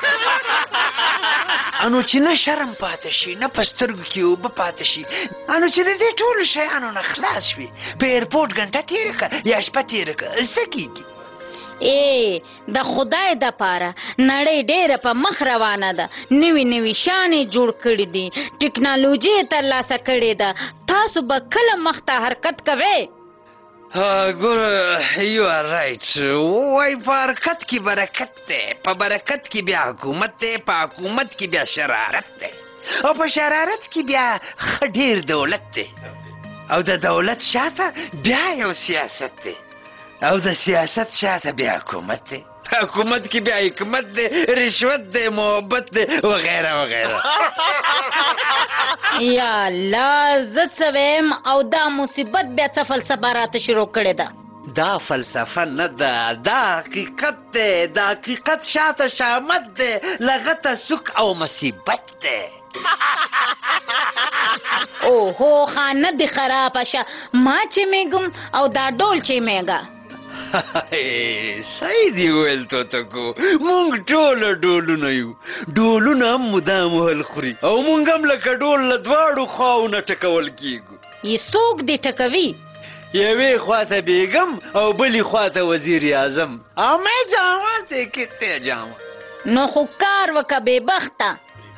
انو چې نه شرم پاته شي نه په سترګو کې اوبه پاته شي انو چې د دې ټولو شیانو نه خلاص شوي په ایرپورټ ګنټه تېره کړه یا شپه تېره کړه څه کېږي ای د خدای دپاره نړۍ ډېره په مخ روانه ده نوي نوي شیانې جوړ کړي دي ټکنالوژي یې ترلاسه کړې ده تاسو به کله مخ ته حرکت کوئ ګوره یو آر رایټ وای په حرکت کې برکت دی په برکت کې بیا حکومت دی په حکومت کې بیا شرارت دی او په شرارت کې بیا ښه ډېر دولت دی او د دولت شاته بیا یو سیاست دی او د سیاست شاته بیا حکومت دی حکومت کې بیا حکمت دی رشوت دی محبت دی وغیره وغیره یا الله زه څه ویم او دا مصیبت بیا څه فلسفه راته شروع کړې ده دا فلسفه نه ده دا حقیقت دی دا حقیقت شاته شامت دی لغته سوک او مصیبت دی اوهو خانه دې خرابه شه ما چې میږم او دا ډول چې میږه صحیح دی ویل توتکو مونږ ټوله ډولونه یو ډولونه هم مدام وهل خوري او مونږ هم لکه ډول له دواړو خواو نه ټکول کېږو یې څوک دې ټکوي یوې خواته بیګم او بلې خواته وزیر اعظم امه جامه دې کته جامه نو خو کار وکه بېبخته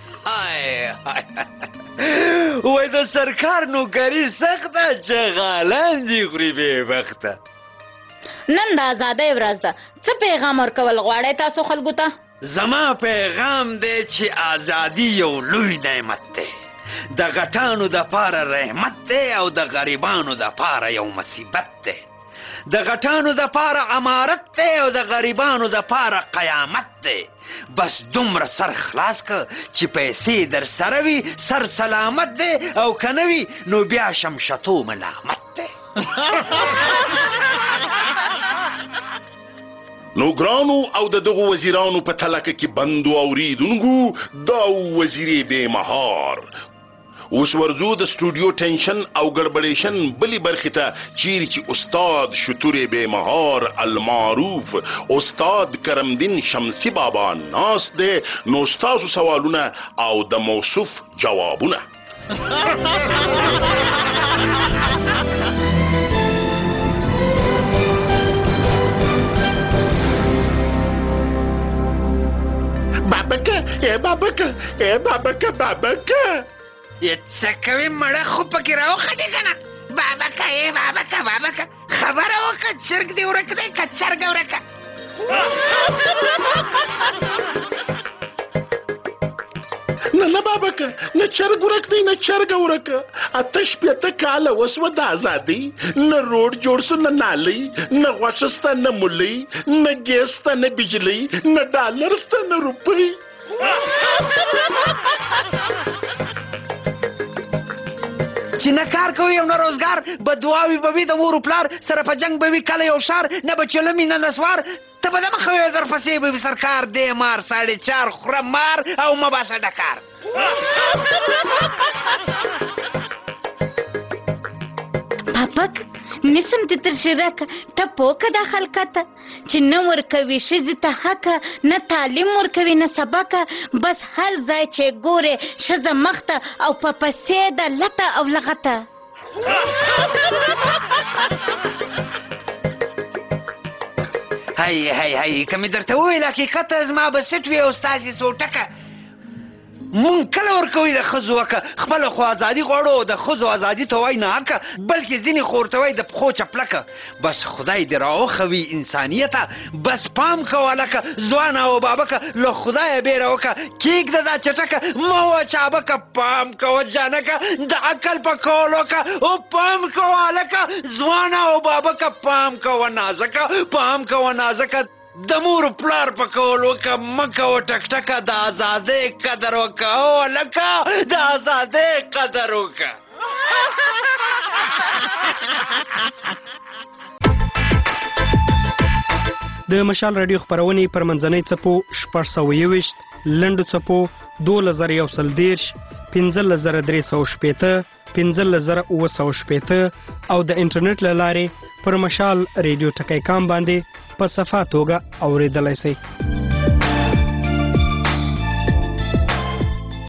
وای د سرکار نوکري سخته چغالان دي خوري بېبخته نن د ازادۍ ورځ ده څه پیغام ورکول غواړئ تاسو خلکو ته زما پیغام دی چې ازادي یو لوی نعمت دی د غټانو دپاره رحمت دی او د غریبانو دپاره یو مصیبت دی د غټانو دپاره امارت دی او د غریبانو دپاره قیامت دی بس دومره سر خلاص که چې پیسې در سره وي سر سلامت دی او که نه وي نو بیا شمشتو ملامت دی نو ګرانو او د دغو وزیرانو په تلکه کې بندو اوریدونکو دا وزیرې بې مهار اوس ورځو د سټوډیو ټینشن او ګړبړېشن بلې برخې ته چیرې چې استاد شتورې بې مهار المعروف استاد کرمدین شمسی بابا ناست دی نو ستاسو سوالونه او د موصوف جوابونه بابکه ای بابکه ای بابکه بابکه څه کوې مړه خو پکې راوخدې که نه بابکه ای بابکه بابکه خبره وکړه چرګ دې ورک دی که چرګه ورکه نه نه بابکه نه چرګ ورک دی نه چرګه ورکه اته شپېته کاله وسوه د ازادۍ نه روډ جوړ سو نه نالۍ نه غوښه سته نه مولۍ نه ګیس سته نه بجلۍ نه ډالر سته نه روپۍ چې نه کار کوي او نه روزګار بدواوي به وي د مور و پلار سره په جنګ به وي کله یو شار نه به چلمي نه نسوار ته به دمخه وې درپسې به وي سرکار دې مار ساړې چار خوره مار او مه باسه ډکار پاپک نسم دې تر شرک ته پوکه دا خلکته چې نه ورکوي ښځې ته حقه نه تعلیم ورکوي نه سبقه بس هر ځای چې ګورې ښځه مخته او په پسې ده لته او لغته هی هی هی که مې درته وویل حقیقت زما به سټ وي او ستاسې څو ټکه مونږ کله ورکوي د ښځو حقه خپله خو ازادي غواړو د ښځو ازادي ته وایي نه حقه بلکې ځینې خو ورته وایي د پښو چپلکه بس خدای دې راوښوي انسانیته بس پام کوه هلکه ځوانه او بابکه له خدایه بیره وکړه کېږده دا چټکه مه وه چابکه پام کوه جانکه د عقل په کول وکړه او پام کوه هلکه ځوانه او بابکه پام کوه نازکه پام کوه نازکه د مور پلار په کول وکړه مه کوه ټکټکه د ازادۍ قدر وکړه او هلکه د ازادۍ قدر وکړه د مشال راډیو خپرونې پر منځنۍ څپو شپږ سوه یوویشت لنډو څپو دولس زره یو سل دېرش پنځلس زره درې سوه شپېته پنځلس زره اووه سوه شپېته او د انټرنیټ له لارې پر مشال ریډیو ټکی کام باندې په صفا توګه اورېدلی شئ